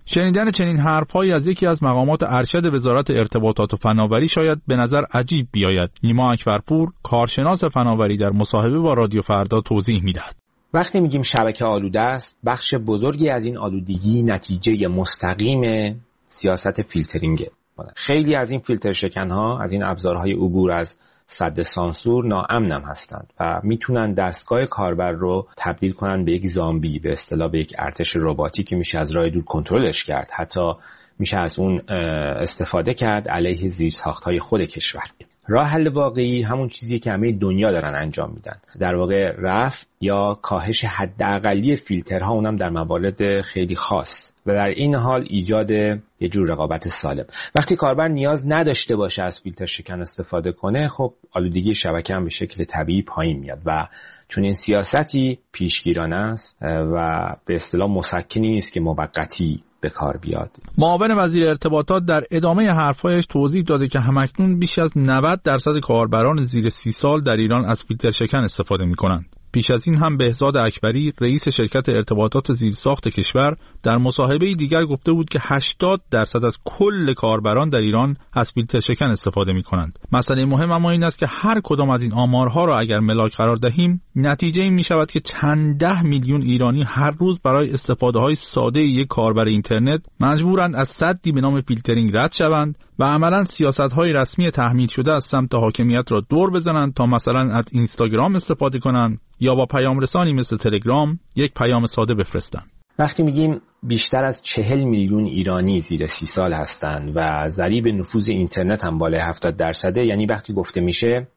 شنیدن چنین حرف‌هایی از یکی از مقامات ارشد وزارت ارتباطات و فناوری شاید به نظر عجیب بیاید. نیما اکبرپور، کارشناس فناوری، در مصاحبه با رادیو فردا توضیح می‌دهد. وقتی میگیم شبکه آلوده است، بخش بزرگی از این آلودگی نتیجه مستقیم سیاست فیلترینگه. خیلی از این فیلتر شکن‌ها، از این ابزارهای عبور از سد سانسور ناامنم هستند و میتونن دستگاه کاربر رو تبدیل کنن به یک زامبی، به اصطلاح به یک ارتش رباتی که میشه از راه دور کنترلش کرد. حتی میشه از اون استفاده کرد علیه زیرساخت‌های خود کشور. راه حل واقعی همون چیزیه که همه دنیا دارن انجام میدن، در واقع رفع یا کاهش حداقلی فیلترها، اونم در موارد خیلی خاص، و در این حال ایجاد یه جور رقابت سالم. وقتی کاربر نیاز نداشته باشه از فیلتر شکن استفاده کنه، خب آلودگی شبکه هم به شکل طبیعی پایین میاد و چون این سیاستی پیشگیرانه است و به اصطلاح مسکنی نیست که موقتی به کار بیاد. معاون وزیر ارتباطات در ادامه حرفایش توضیح داده که همکنون بیش از 90% کاربران زیر 30 سال در ایران از فیلتر شکن استفاده می‌کنند. پیش از این هم بهزاد اکبری، رئیس شرکت ارتباطات زیرساخت کشور، در مصاحبه دیگر گفته بود که 80% از کل کاربران در ایران از فیلتر شکن استفاده می‌کنند. مسئله مهم اما این است که هر کدام از این آمارها را اگر ملاک قرار دهیم، نتیجه این می‌شود که چند ده میلیون ایرانی هر روز برای استفاده‌های ساده یک کاربر اینترنت مجبورند از سدی به نام فیلترینگ رد شوند و عملاً سیاست‌های رسمی تحمیل شده از سمت حاکمیت را دور بزنند تا مثلا از اینستاگرام استفاده کنند یا با پیام رسانی مثل تلگرام یک پیام ساده بفرستند. وقتی میگیم بیشتر از 40 میلیون ایرانی زیر 30 سال هستند و ضریب نفوذ اینترنت هم بالای 70%، یعنی وقتی گفته میشه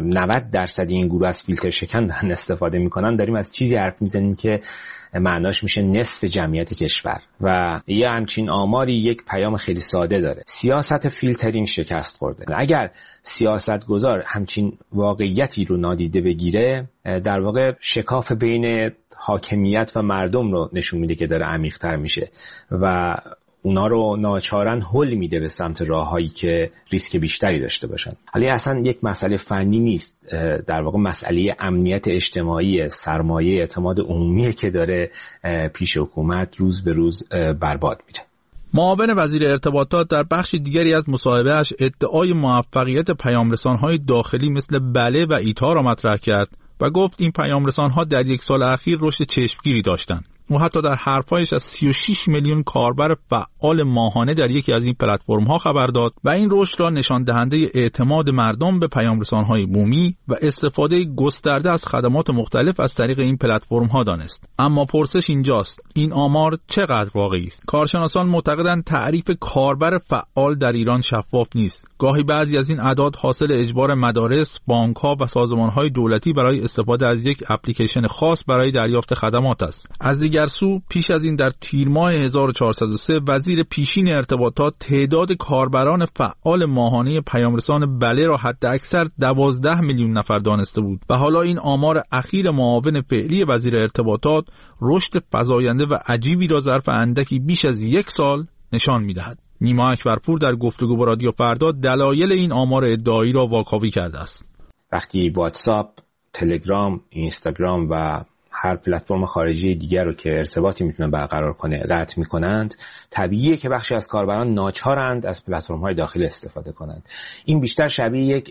90% این گروه از فیلتر شکن دارن استفاده میکنن، داریم از چیزی حرف میزنیم که معناش میشه نصف جمعیت کشور و یه همچین آماری یک پیام خیلی ساده داره: سیاست فیلترینگ شکست خورده. اگر سیاستگزار همچین واقعیتی رو نادیده بگیره، در واقع شکاف بین حاکمیت و مردم رو نشون میده که داره عمیق‌تر میشه و اونا رو ناچارن هل میده به سمت راههایی که ریسک بیشتری داشته باشن. حالا اصلا یک مسئله فنی نیست، در واقع مسئله امنیت اجتماعی، سرمایه اعتماد عمومی که داره پیش حکومت روز به روز برباد میره. معاون وزیر ارتباطات در بخش دیگری از مصاحبه‌اش ادعای موفقیت پیامرسان‌های داخلی مثل بله و ایتا را مطرح کرد و گفت این پیامرسان‌ها در یک سال اخیر رشد چشمگیری داشتند. او حتی در حرفایش از 36 میلیون کاربر فعال ماهانه در یکی از این پلتفرم‌ها خبر داد و این رشد را نشان دهنده اعتماد مردم به پیامرسان‌های بومی و استفاده گسترده از خدمات مختلف از طریق این پلتفرم‌ها دانست. اما پرسش اینجاست: این آمار چقدر واقعی است؟ کارشناسان معتقدند تعریف کاربر فعال در ایران شفاف نیست. گاهی بعضی از این اعداد حاصل اجبار مدارس، بانک‌ها و سازمان‌های دولتی برای استفاده از یک اپلیکیشن خاص برای دریافت خدمات است. از دیگر سو پیش از این در تیر ماه 1403 وزیر پیشین ارتباطات تعداد کاربران فعال ماهانه پیامرسان بله را حد اکثر 12 میلیون نفر دانسته بود و حالا این آمار اخیر معاون فعلی وزیر ارتباطات رشد فزاینده و عجیبی را ظرف اندکی بیش از یک سال نشان می‌دهد. نیما اکبرپور در گفتگو با رادیو فردا دلایل این آمار ادعایی را واکاوی کرده است. وقتی واتساپ، تلگرام، اینستاگرام و هر پلتفرم خارجی دیگر رو که ارتباطی میتونه برقرار کنه قطع میکنند، طبیعیه که بخشی از کاربران ناچارند از پلتفرم‌های داخلی استفاده کنند. این بیشتر شبیه یک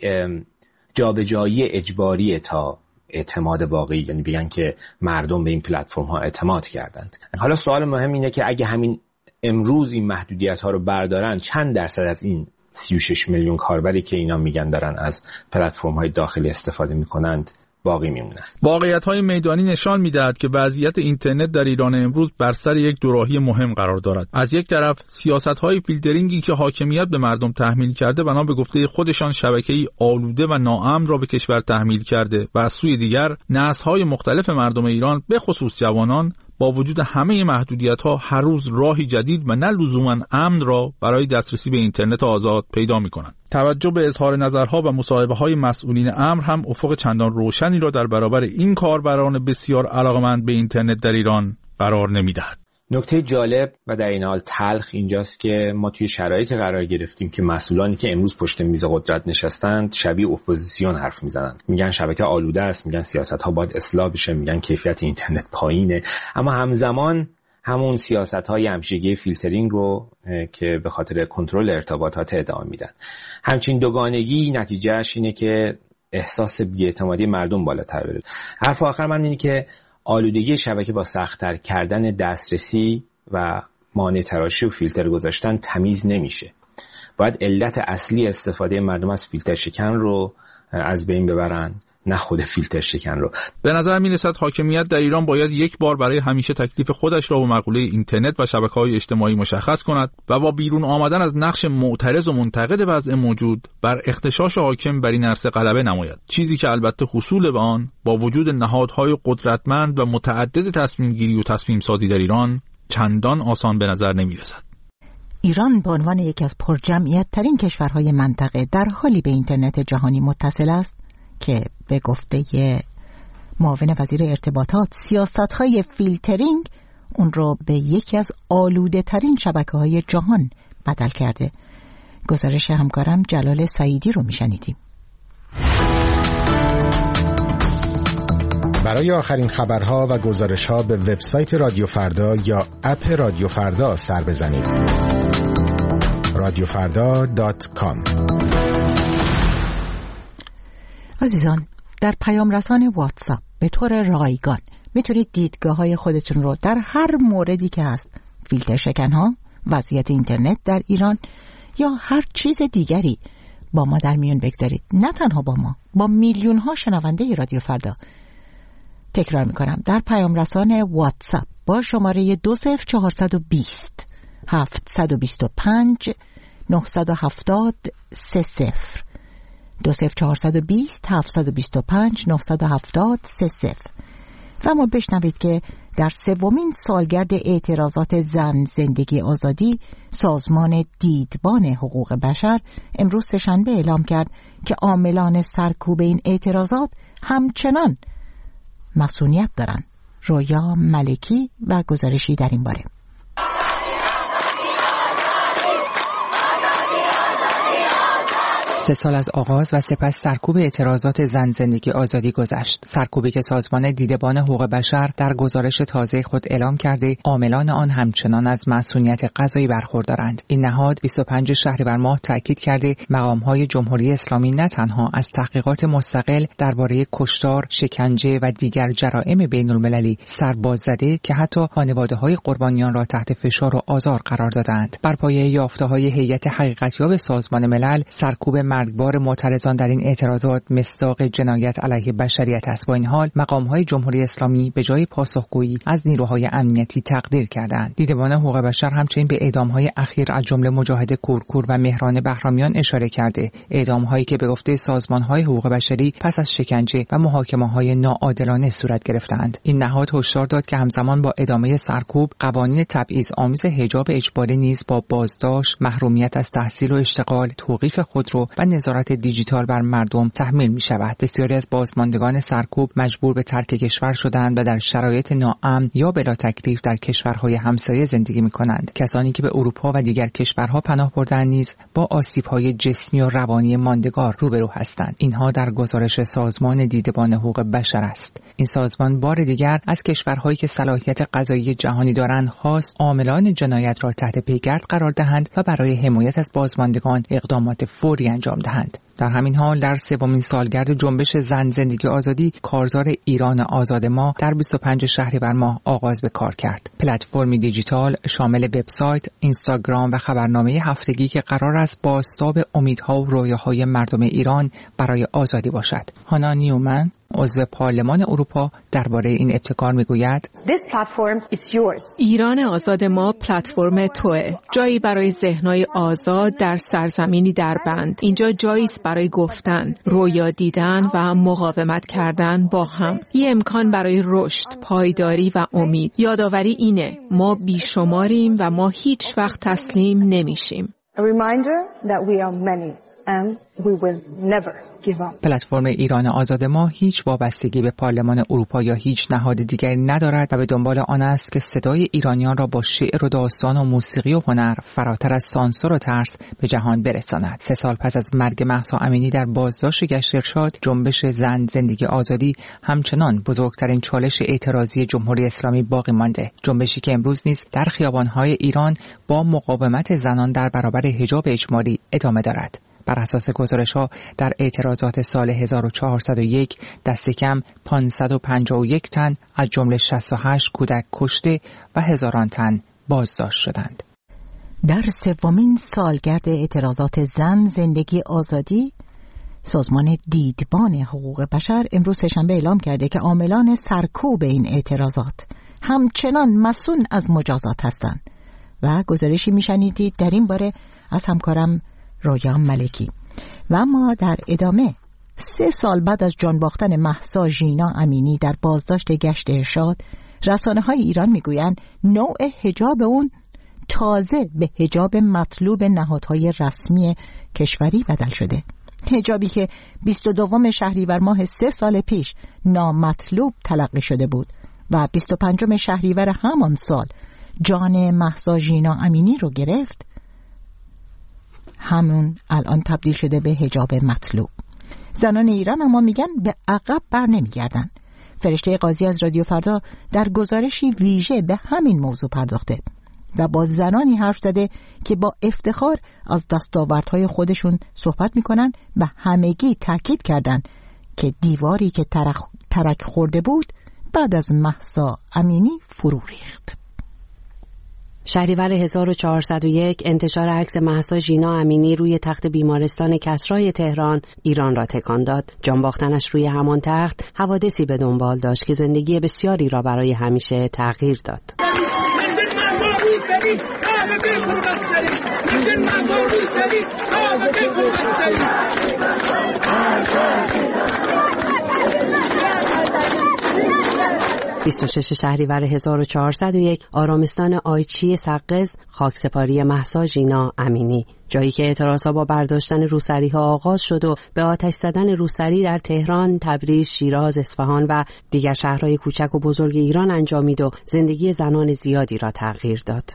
جابجایی اجباریه تا اعتماد واقعی، یعنی بگن که مردم به این پلتفرم‌ها اعتماد کردند. حالا سوال مهم اینه که اگه همین امروز این محدودیت‌ها رو بردارن، چند درصد از این 36 میلیون کاربری که اینا میگن دارن از پلتفرم‌های داخلی استفاده میکنند باقی میمونن؟ واقعیت‌های میدانی نشان می‌دهد که وضعیت اینترنت در ایران امروز بر سر یک دوراهی مهم قرار دارد. از یک طرف سیاست‌های فیلترینگی که حاکمیت به مردم تحمیل کرده بنا به گفته خودشان شبکه‌ای آلوده و ناامن را به کشور تحمیل کرده و از سوی دیگر نسل‌های مختلف مردم ایران به خصوص جوانان با وجود همه محدودیت‌ها هر روز راهی جدید و نه لزوماً امن را برای دسترسی به اینترنت آزاد پیدا می‌کنند. توجه به اظهار نظرها و مصاحبه‌های مسئولین امر هم افق چندان روشنی را در برابر این کاربران بسیار علاقه‌مند به اینترنت در ایران قرار نمی‌دهد. نکته جالب و در این حال تلخ اینجاست که ما توی شرایط قرار گرفتیم که مسئولانی که امروز پشت میز قدرت نشستند شبیه اپوزیسیون حرف میزنند. میگن شبکه آلوده است، میگن سیاست‌ها باید اصلاح بشه، میگن کیفیت اینترنت پایینه، اما همزمان همون سیاست‌های همیشگی فیلترینگ رو که به خاطر کنترل ارتباطات ادامه میدن. همچین دوگانگی نتیجهش اینه که احساس بی‌اعتمادی مردم بالاتر بره. حرف آخر من اینه که آلودگی شبکه با سخت‌تر کردن دسترسی و مانع تراشی و فیلتر گذاشتن تمیز نمیشه. باید علت اصلی استفاده مردم از فیلتر شکن رو از بین ببرن، نه خود فیلتر شکن رو. به نظر می رسد حاکمیت در ایران باید یک بار برای همیشه تکلیف خودش را با مقوله اینترنت و شبکه‌های اجتماعی مشخص کند و با بیرون آمدن از نقش معترض و منتقد وضع موجود بر اختشاش حاکم بر این عرصه غلبه نماید، چیزی که البته حصول به آن با وجود نهادهای قدرتمند و متعدد تصمیم گیری و تصمیم سازی در ایران چندان آسان به نظر نمی رسد. ایران به عنوان یکی از پرجمعیت ترین کشورهای منطقه در حالی به اینترنت جهانی متصل است که به گفته معاون وزیر ارتباطات سیاست‌های فیلترینگ اون رو به یکی از آلوده ترین شبکه‌های جهان بدل کرده. گزارش همکارم جلال سعیدی رو میشنیدیم. برای آخرین خبرها و گزارش‌ها به وبسایت رادیو فردا یا اپ رادیو فردا سر بزنید. radiofarda.com. عزیزان، در پیام رسان واتساپ به طور رایگان میتونید دیدگاه‌های خودتون رو در هر موردی که هست، فیلتر شکن‌ها، وضعیت اینترنت در ایران یا هر چیز دیگری با ما در میون بگذارید. نه تنها با ما، با میلیون‌ها شنونده رادیو فردا. تکرار میکنم، در پیام رسان واتساپ با شماره 20420 725 970 30 20420 725 970 30 و ما بشنوید که در سومین سالگرد اعتراضات زن زندگی آزادی سازمان دیدبان حقوق بشر امروز سه‌شنبه اعلام کرد که عاملان سرکوب این اعتراضات همچنان مسئولیت دارند. رویا ملکی و گزارشی در این باره. 3 سال از آغاز و سپس سرکوب اعتراضات زن زندگی آزادی گذشت. سرکوبی که سازمان دیدبان حقوق بشر در گزارش تازه خود اعلام کرده عاملان آن همچنان از مسئولیت قضایی برخوردارند. این نهاد 25 شهریور ماه تاکید کرده مقام‌های جمهوری اسلامی نه تنها از تحقیقات مستقل درباره کشتار، شکنجه و دیگر جرائم بین‌المللی سر باز زده که حتی خانواده‌های قربانیان را تحت فشار و آزار قرار دادند. بر پایه یافته‌های هیئت حقیقتیاب سازمان ملل، سرکوب مرگبار معترضان در این اعتراضات مصداق جنایت علیه بشریت است. با این حال مقام‌های جمهوری اسلامی به جای پاسخگویی از نیروهای امنیتی تقدیر کردند. دیدبان حقوق بشر همچنین به اعدام‌های اخیر از جمله مجاهد کورکور و مهران بهرامیان اشاره کرده، اعدام‌هایی که به گفته سازمان‌های حقوق بشری پس از شکنجه و محاکمه‌های ناعادلانه صورت گرفتند. این نهاد هشدار داد که همزمان با ادامه سرکوب، قوانین تبعیض‌آمیز حجاب اجباری نیز با بازداشت، محرومیت از تحصیل و اشتغال، توقیف خودرو و نظارت دیجیتال بر مردم تحمیل می شود. بسیاری از بازماندگان سرکوب مجبور به ترک کشور شدند و در شرایط ناامن یا بلا تکلیف در کشورهای همسایه زندگی می کنند. کسانی که به اروپا و دیگر کشورها پناه بردند نیز با آسیب‌های جسمی و روانی ماندگار روبرو هستند. اینها در گزارش سازمان دیدبان حقوق بشر است. این سازمان بار دیگر از کشورهایی که صلاحیت قضایی جهانی دارند خواست عاملان جنایت را تحت پیگرد قرار دهند و برای حمایت از بازماندگان اقدامات فوری انجام دهند. در همین حال در سومین سالگرد جنبش زن زندگی آزادی، کارزار ایران آزاد ما در 25 شهریور ماه آغاز به کار کرد. پلتفرمی دیجیتال شامل وبسایت، اینستاگرام و خبرنامه هفتگی که قرار است بازتاب امیدها و رویاهای مردم ایران برای آزادی باشد. هانا نیومن، عضو پارلمان اروپا، درباره این ابتکار میگوید: ایران آزاد ما پلتفرم توئه، جایی برای ذهن‌های آزاد در سرزمینی دربند. اینجا جایی است برای گفتن، رویا دیدن و مقاومت کردن با هم. این امکان برای رشد، پایداری و امید. یادآوری اینه ما بیشماریم و ما هیچ وقت تسلیم نمیشیم. and we will never give up. پلتفرم ایران آزاد ما هیچ وابستگی به پارلمان اروپا یا هیچ نهاد دیگری ندارد و به دنبال آن است که صدای ایرانیان را با شعر و داستان و موسیقی و هنر فراتر از سانسور و ترس به جهان برساند. 3 سال پس از مرگ مهسا امینی در بازداشت گشت ارشاد، جنبش زن زندگی آزادی همچنان بزرگترین چالش اعتراضی جمهوری اسلامی باقی مانده. جنبشی که امروز نیز در خیابان‌های ایران با مقاومت زنان در برابر حجاب اجباری ادامه دارد. بر اساس گزارش‌ها در اعتراضات سال 1401 دست کم 551 تن از جمله 68 کودک کشته و هزاران تن بازداشت شدند. در 3مین سالگرد اعتراضات زن زندگی آزادی، سازمان دیدبان حقوق بشر امروز سه‌شنبه اعلام کرده که عاملان سرکوب این اعتراضات همچنان مسئول از مجازات هستند و گزارشی میشنیدید در این باره از همکارم رویا ملکی. و اما در ادامه 3 سال بعد از جان باختن مهسا ژینا امینی در بازداشت گشت ارشاد، رسانه‌های ایران میگویند نوع حجاب اون تازه به حجاب مطلوب نهادهای رسمی کشوری بدل شده. حجابی که 22 شهریور ماه 3 سال پیش نامطلوب تلقی شده بود و 25 شهریور همان سال جان مهسا ژینا امینی رو گرفت، همون الان تبدیل شده به حجاب مطلوب. زنان ایران اما میگن به عقب بر نمیگردن. فرشته قاضی از رادیو فردا در گزارشی ویژه به همین موضوع پرداخته و با زنانی حرف زده که با افتخار از دستاوردهای خودشون صحبت میکنن و همگی تاکید کردن که دیواری که ترک خورده بود بعد از مهسا امینی فرو ریخت. شهریور 1401 انتشار عکس مهسا ژینا امینی روی تخت بیمارستان کسرای تهران ایران را تکان داد. جان باختنش روی همان تخت حوادثی به دنبال داشت که زندگی بسیاری را برای همیشه تغییر داد. 26 شهریور 1401 آرامستان آیچی سقز، خاکسپاری مهسا ژینا امینی، جایی که اعتراضها با برداشتن روسری‌ها آغاز شد و به آتش زدن روسری در تهران، تبریز، شیراز، اصفهان و دیگر شهرهای کوچک و بزرگ ایران انجامید و زندگی زنان زیادی را تغییر داد.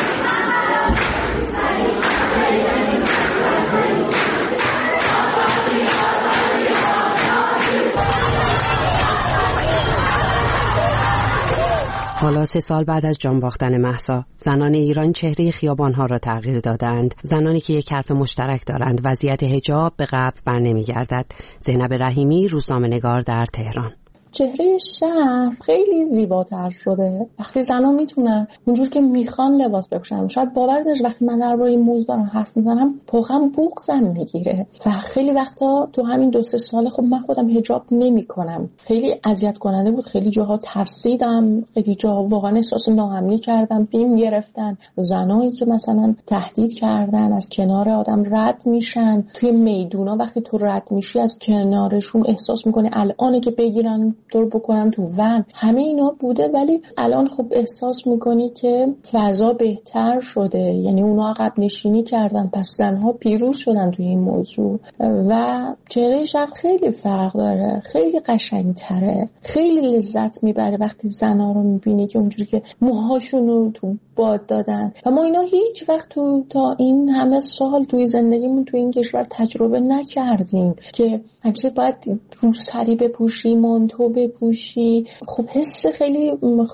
حالا 3 سال بعد از جان باختن مهسا، زنان ایران چهره خیابان‌ها را تغییر دادند. زنانی که یک حرف مشترک دارند، وضعیت حجاب به قبل برنمیگردد. زینب رحیمی، روزنامه‌نگار در تهران. چهره شهر خیلی زیباتر شده. وقتی زنان میتونن اونجور که میخوان لباس بپوشن، شاید باور نشه وقتی من درباره این موضوع دارم حرف میزنم واقعا بغضم میگیره و خیلی وقتا تو همین 2-3 سال خب من خودم حجاب نمیکنم. خیلی اذیت کننده بود، خیلی جاها ترسیدم، خیلی جاها واقعا احساس ناامنی کردم. فیلم گرفتن، زنایی که مثلا تهدید کردن از کنار آدم رد میشن توی میدونا، وقتی تو رد میشی از کنارشون احساس میکنی الانه که بگیرن دور بکنم تو ون. همه اینا بوده، ولی الان خب احساس میکنی که فضا بهتر شده، یعنی اونا عقب نشینی کردن، پس زنها پیروز شدن توی این موضوع و چهره شهر خیلی فرق داره، خیلی قشنگتره، خیلی لذت میبره وقتی زنها رو میبینی که اونجوری که موهاشون رو تو باد دادن و ما اینا هیچ وقت تا این همه سال توی زندگیمون توی این کشور تجربه نکردیم که همیشه باید روسری بپوشی، مانتو بپوشی. خب حس خیلی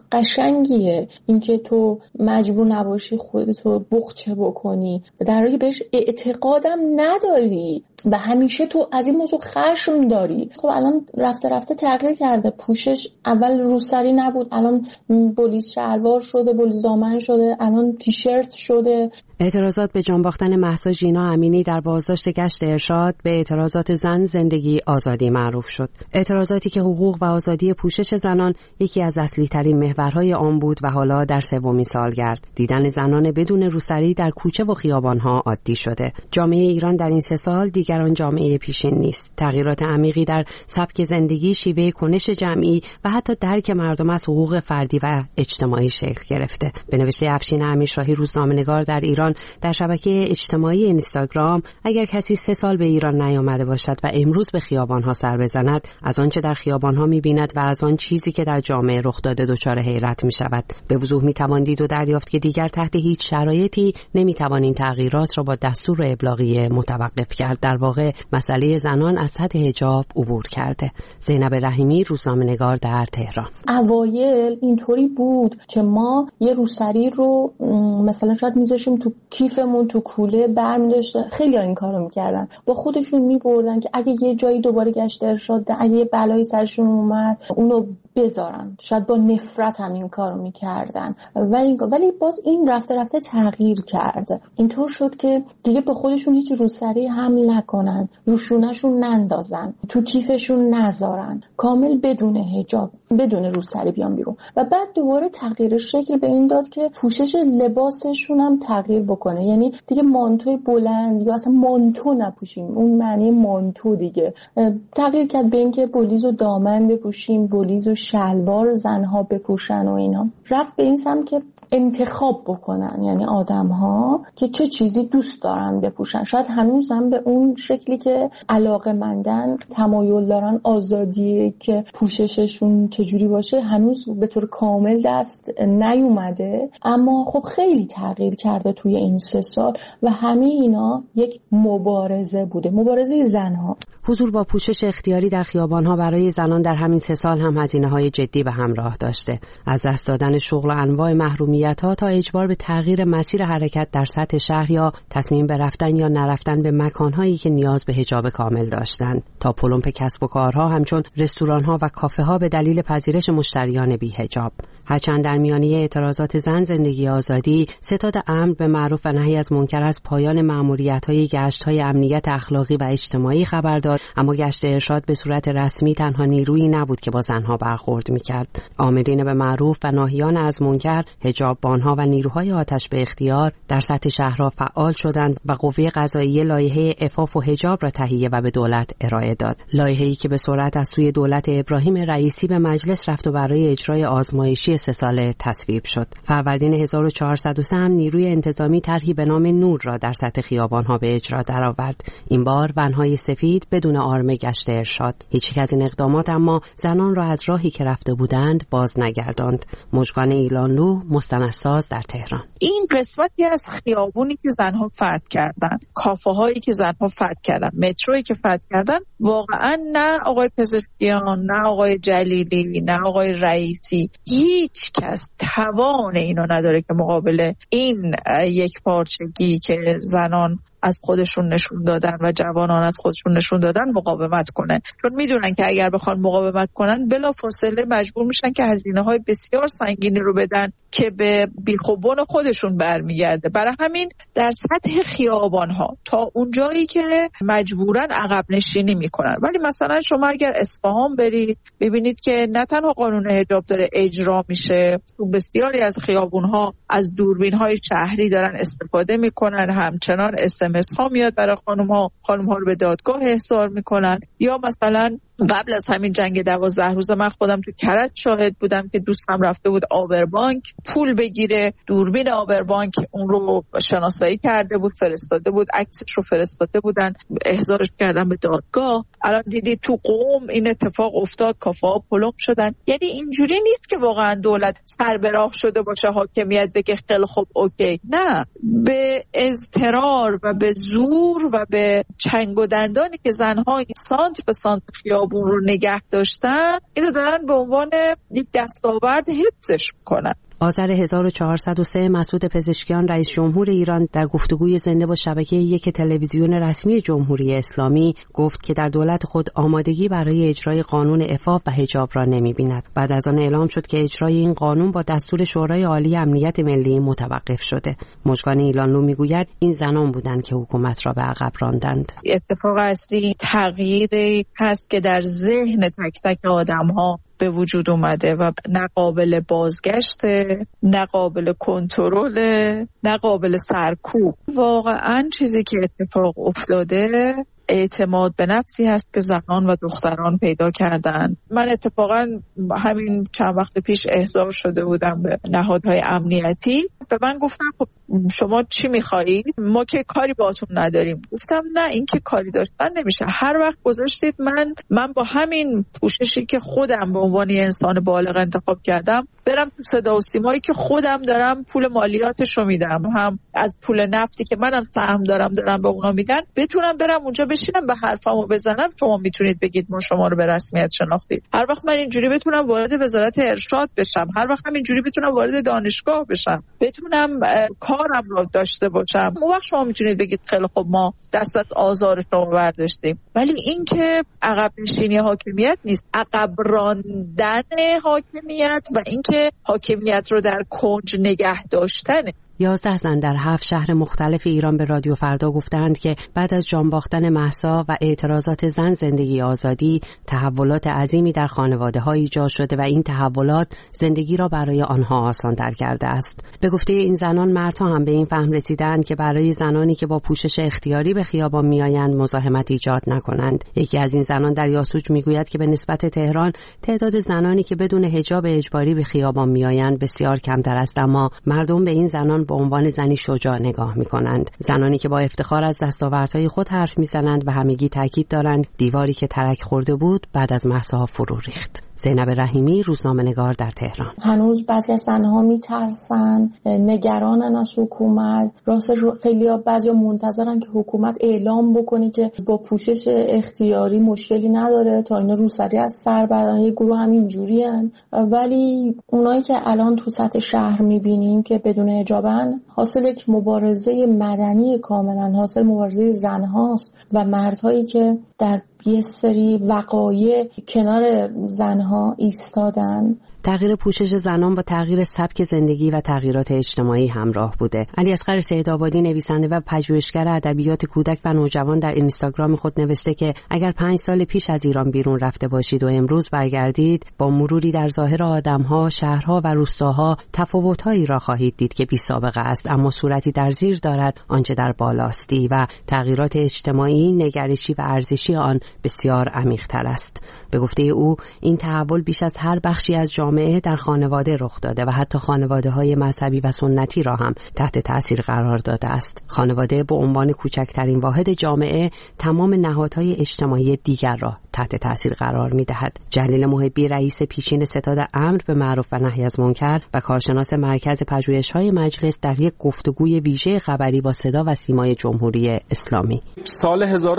قشنگیه اینکه تو مجبور نباشی خودتو بخچه بکنی و در حالی بهش اعتقادم نداری و همیشه تو از این موضوع خشم داری. خب الان رفته رفته تغییر کرده. پوشش اول روسری نبود، الان بلیز شلوار شده، بلیز دامن شده، الان تیشرت شده. اعتراضات به جان باختن مهسا ژینا امینی در بازداشت گشت ارشاد به اعتراضات زن زندگی آزادی معروف شد. اعتراضاتی که حقوق و آزادی پوشش زنان یکی از اصلی ترین محورهای آن بود و حالا در 3مین سالگرد دیدن زنان بدون روسری در کوچه و خیابانها عادی شده. جامعه ایران در این 3 سال دیگر دیگر آن جامعه پیشین نیست. تغییرات عمیقی در سبک زندگی، شیوه کنش جمعی و حتی درک مردم از حقوق فردی و اجتماعی شکل گرفته. به نوشته افشین امیرشاهی، روزنامه‌نگار در ایران، در شبکه اجتماعی اینستاگرام، اگر کسی 3 سال به ایران نیامده باشد و امروز به خیابان‌ها سر بزند، از آنچه در خیابان‌ها می‌بیند و از آن چیزی که در جامعه رخ داده دچار حیرت می‌شود. به وضوح می‌توان دید و دریافت که دیگر تحت هیچ شرایطی نمی‌توان این تغییرات را با دستور ابلاغیه متوقف کرد. در واقع مسئله زنان از سطح حجاب عبور کرده. زینب رحیمی، روزنامه‌نگار در تهران. اوایل اینطوری بود که ما یه روسری رو مثلا شاید می‌ذاشیم تو کیفمون، تو کوله برمی‌داشتن. خیلی این کارو می‌کردن. با خودشون می‌بردن که اگه یه جایی دوباره گشت ارشاد، اگه یه بلایی سرشون اومد، اونو بذارن. شاید با نفرت هم این کارو می‌کردن. ولی باز این رفته رفته تغییر کرد. اینطور شد که دیگه با خودشون هیچ روسری حمل نکنن، روشونه‌شون نندازن، تو کیفشون نذارن، کامل بدون حجاب، بدون روسری بیان بیرون. و بعد دوباره تغییر شکل به این داد که پوشش لباسشون هم تغییر بکنه. یعنی دیگه مانتوی بلند یا اصلا مانتو نپوشیم، اون معنی مانتو دیگه تغییر کرد به این که بلیز و دامن بپوشیم، بلیز و شلوار زنها بپوشن و اینا. رفت به این سمت که انتخاب بکنن، یعنی آدم‌ها که چه چیزی دوست دارن بپوشن. شاید هنوز هم به اون شکلی که علاقه‌مندن، تمایل دارن، آزادی که پوشششون چجوری باشه هنوز به طور کامل دست نیومده، اما خب خیلی تغییر کرده توی این 3 سال و همه اینا یک مبارزه بوده، مبارزه زنها. حضور با پوشش اختیاری در خیابان‌ها برای زنان در همین 3 سال هم هزینه‌های جدی به همراه داشته. از دست دادن شغل و انواع محرومیت‌ها تا اجبار به تغییر مسیر حرکت در سطح شهر یا تصمیم به رفتن یا نرفتن به مکان‌هایی که نیاز به حجاب کامل داشتند، تا پلمپ کسب و کارها همچون رستوران‌ها و کافه‌ها به دلیل پذیرش مشتریان بی‌حجاب. هرچند در میانه اعتراضات زن زندگی آزادی، ستاد امر به معروف و نهی از منکر از پایان مأموریت‌های گشت‌های امنیت اخلاقی و اجتماعی خبر داد، اما گشت ارشاد به صورت رسمی تنها نیرویی نبود که با زنها برخورد می‌کرد. آمرین به معروف و ناهیان از منکر، حجاببان‌ها و نیروهای آتش به اختیار در سطح شهرها فعال شدند و قوه قضاییه لایحه عفاف و حجاب را تهیه و به دولت ارائه داد. لایحه‌ای که به سرعت از سوی دولت ابراهیم رئیسی به مجلس رفت و برای اجرای آزمایشی 3 ساله تصویب شد. فروردین 1403 هم نیروی انتظامی طرحی به نام نور را در سطح خیابان‌ها به اجرا درآورد. این بار ون‌های سفید بدون آرم گشت ارشاد. هیچ یک از این اقدامات اما زنان را از راهی که رفته بودند باز نگرداند. مژگان ایلانلو، مستندساز در تهران. این قسمتی از خیابونی که زنها فتح کردن، کافه‌هایی که زنها فتح کردن، مترویی که فتح کردن، واقعا نه آقای پزشکیان، نه آقای جلیلی، نه آقای رئیسی، هیچ کس توان اینو نداره که مقابل این یک پارچگی که زنان از خودشون نشون دادن و جوانان از خودشون نشون دادن مقاومت کنه. چون میدونن که اگر بخوان مقاومت کنن بلافاصله مجبور میشن که هزینه‌های بسیار سنگینی رو بدن که به بیخوبون خودشون برمیگرده. برای همین در سطح خیابان‌ها تا اونجایی که مجبورن عقب نشینی میکنن. ولی مثلا شما اگر اصفهان برید ببینید که نه تنها قانون حجاب داره اجرا میشه، تو بسیاری از خیابون‌ها از دوربین‌های شهری دارن استفاده میکنن، همچنان SMS ها میاد برای خانم ها رو به دادگاه احضار میکنن. یا مثلا قبل از همین جنگ 12 روز من خودم تو کرج شاهد بودم که دوستم رفته بود آبربانک پول بگیره، دوربین آبربانک اون رو شناسایی کرده بود، فرستاده بود، عکسش رو فرستاده بودن، احضارش کردن به دادگاه. الان دیدی تو قم این اتفاق افتاد، کافه‌ها پلم شدن. یعنی اینجوری نیست که واقعا دولت سر به راه شده باشه، حاکمیت بگه خیلی خوب اوکی. نه، به اضطرار و به زور و به چنگ و دندانی که زنها این سانت به سانت خیابون رو نگه داشتن، اینو دارن به عنوان یک دستاورد حفظش میکنن. آذر 1403 مسعود پزشکیان رئیس جمهور ایران در گفتگوی زنده با شبکه 1 تلویزیون رسمی جمهوری اسلامی گفت که در دولت خود آمادگی برای اجرای قانون عفاف و حجاب را نمی‌بیند. بعد از آن اعلام شد که اجرای این قانون با دستور شورای عالی امنیت ملی متوقف شده. مژگان ایلانلو میگوید این زنان بودند که حکومت را به عقب راندند. اتفاق اصلی تغییری هست که در ذهن تک تک آدم‌ها به وجود اومده و نه قابل بازگشته، نه قابل کنترل، نه قابل سرکوب. واقعا چیزی که اتفاق افتاده اعتماد به نفسی هست که زنان و دختران پیدا کردن. من اتفاقا همین چند وقت پیش احضار شده بودم به نهادهای امنیتی، به من گفتن خب شما چی می‌خواید؟ ما که کاری باهاتون نداریم. گفتم نه، این که کاری داشتن نمیشه. هر وقت گذاشتید من با همین پوششی که خودم به عنوان انسان بالغ انتخاب کردم برم تو صدا و سیمایی که خودم دارم پول مالیاتش رو میدم، هم از پول نفتی که منم سهم دارم به اونا میدن، بتونم برم اونجا بشینم به حرفمو بزنم. شما میتونید بگید ما شما رو به رسمیت شناختیم. هر وقت من اینجوری بتونم وارد وزارت ارشاد بشم، هر وقت من اینجوری بتونم وارد دانشگاه بشم، بتونم کارم رو داشته باشم، اون وقت شما میتونید بگید خیلی خب ما دست از آزار شما برداشتیم. ولی این که عقب نشینی حاکمیت نیست، عقب راندن حاکمیت و اینکه حاکمیت رو در کنج نگه داشتنه. 11 زن در 7 شهر مختلف ایران به رادیو فردا گفتند که بعد از جان باختن مهسا و اعتراضات زن زندگی آزادی، تحولات عظیمی در خانواده‌ها ایجاد شده و این تحولات زندگی را برای آنها آسان‌تر کرده است. به گفته این زنان، مردها هم به این فهم رسیدند که برای زنانی که با پوشش اختیاری به خیابان میآیند مزاحمت ایجاد نکنند. یکی از این زنان در یاسوج میگوید که به نسبت تهران تعداد زنانی که بدون حجاب اجباری به خیابان میآیند بسیار کمتر است، اما مردم به این زنان به عنوان زنی شجاع نگاه می‌کنند. زنانی که با افتخار از دستاوردهای خود حرف می‌زنند و همگی تاکید دارند دیواری که ترک خورده بود بعد از مهسا فرو ریخت. زینب رحیمی، روزنامه‌نگار در تهران. هنوز بعضی از زنها میترسن، نگرانن از حکومت. خیلی‌ها بعضیا منتظرن که حکومت اعلام بکنه که با پوشش اختیاری مشکلی نداره تا اینا روسری از سر بردارن. یه گروه همینجورین، ولی اونایی که الان تو سطح شهر میبینیم که بدون حجابن، حاصل یک مبارزه مدنی کاملا، حاصل مبارزه زنهاست و مردهایی که در یه سری وقایع کنار زنها ایستادن. تغییر پوشش زنان با تغییر سبک زندگی و تغییرات اجتماعی همراه بوده. علیاصغر سیدآبادی، نویسنده و پژوهشگر ادبیات کودک و نوجوان، در اینستاگرام خود نوشته که اگر 5 سال پیش از ایران بیرون رفته باشید و امروز برگردید، با مروری در ظاهر آدم‌ها، شهرها و روستاها تفاوت‌هایی را خواهید دید که بی‌سابقه است، اما صورتی در زیر دارد آنچه در بالاستی و تغییرات اجتماعی، نگرشی و ارزشی آن بسیار عمیق‌تر است. به گفته او، این تحول بیش از هر بخشی از جامعه در خانواده رخ داده و حتی خانواده‌های مذهبی و سنتی را هم تحت تأثیر قرار داده است. خانواده به عنوان کوچکترین واحد جامعه تمام نهادهای اجتماعی دیگر را تحت تأثیر قرار می‌دهد. جلیل محبی، رئیس پیشین ستاد امر به معروف و نهی از منکر و کارشناس مرکز پژوهش‌های مجلس، در یک گفتگوی ویژه خبری با صدا و سیمای جمهوری اسلامی: سال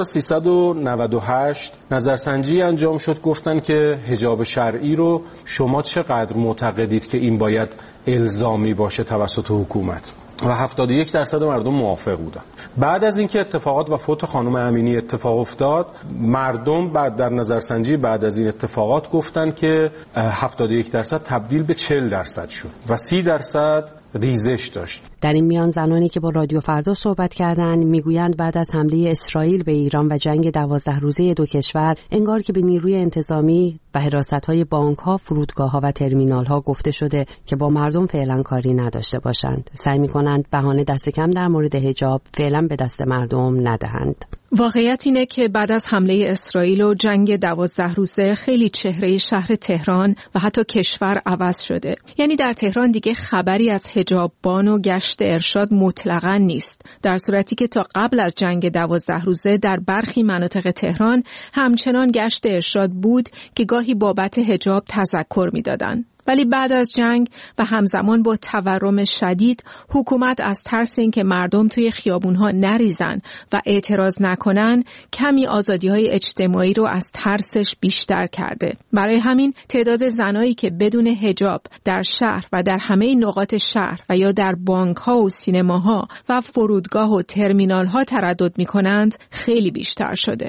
1398 نظرسنجی انجام شد، گفتن که حجاب شرعی رو شما چقدر معتقدید که این باید الزامی باشه توسط حکومت؟ و 71% مردم موافق بودن. بعد از اینکه اتفاقات و فوت خانم امینی اتفاق افتاد، مردم بعد در نظرسنجی بعد از این اتفاقات گفتن که 71% تبدیل به 40% شد و 30% ریزش داشت. در این میان زنانی که با رادیو فردا صحبت کردند میگویند بعد از حمله اسرائیل به ایران و جنگ 12 روزه دو کشور، انگار که به نیروی انتظامی و حراست‌های بانک‌ها، فرودگاه‌ها و ترمینال‌ها گفته شده که با مردم فعلا کاری نداشته باشند. سعی می‌کنند بهانه دست کم در مورد حجاب فعلا به دست مردم ندهند. واقعیت اینه که بعد از حمله اسرائیل و جنگ 12 روزه خیلی چهره شهر تهران و حتی کشور عوض شده. یعنی در تهران دیگه خبری از حجاببان و گشت ارشاد مطلقاً نیست، در صورتی که تا قبل از جنگ 12 روزه در برخی مناطق تهران همچنان گشت ارشاد بود که گاهی بابت حجاب تذکر میدادن. ولی بعد از جنگ و همزمان با تورم شدید، حکومت از ترس اینکه مردم توی خیابونها نریزن و اعتراض نکنن، کمی آزادی‌های اجتماعی رو از ترسش بیشتر کرده. برای همین تعداد زنایی که بدون حجاب در شهر و در همه نقاط شهر و یا در بانک‌ها و سینماها و فرودگاه و ترمینال‌ها تردد می‌کنند خیلی بیشتر شده.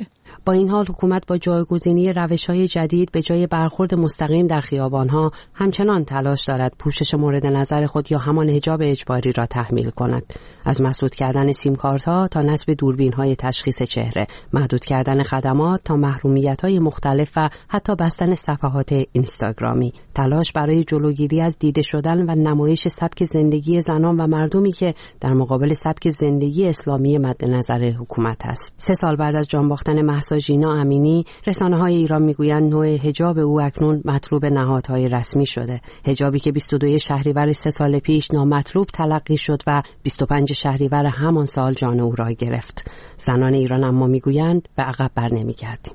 با این حال حکومت با جایگزینی روش‌های جدید به جای برخورد مستقیم در خیابان‌ها همچنان تلاش دارد پوشش مورد نظر خود یا همان حجاب اجباری را تحمیل کند. از مسدود کردن سیم کارت‌ها تا نصب دوربین‌های تشخیص چهره، محدود کردن خدمات تا محرومیت‌های مختلف و حتی بستن صفحات اینستاگرامی. تلاش برای جلوگیری از دیده شدن و نمایش سبک زندگی زنان و مردمی که در مقابل سبک زندگی اسلامی مد نظر حکومت است. 3 سال بعد از جان باختن مهسا ژینا امینی، رسانه‌های ایران میگویند نوع حجاب او اکنون مطلوب نهادهای رسمی شده. حجابی که 22 شهریور 3 سال پیش نامطلوب تلقی شد و 25 شهریور همان سال جان او را گرفت. زنان ایران اما میگویند به عقب برنمیگردیم.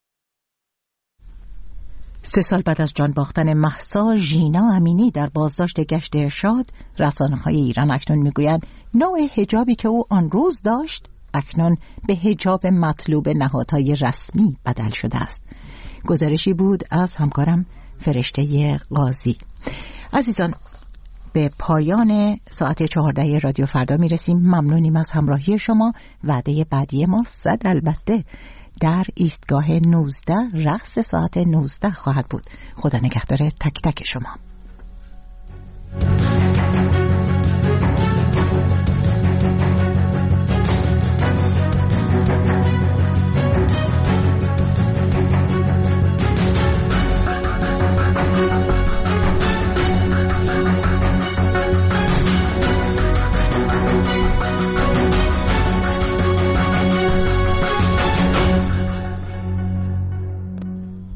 3 سال بعد از جان باختن مهسا ژینا امینی در بازداشت گشت ارشاد، رسانه‌های ایران اکنون میگویند نوع حجابی که او آن روز داشت اکنون به حجاب مطلوب نهادهای رسمی بدل شده است. گزارشی بود از همکارم فرشته قاضی. عزیزان، به پایان ساعت 14 رادیو فردا میرسیم. ممنونیم از همراهی شما. وعده بعدی ما 100 البته در ایستگاه 19 رقص ساعت 19 خواهد بود. خدا نگهدار تک تک شما.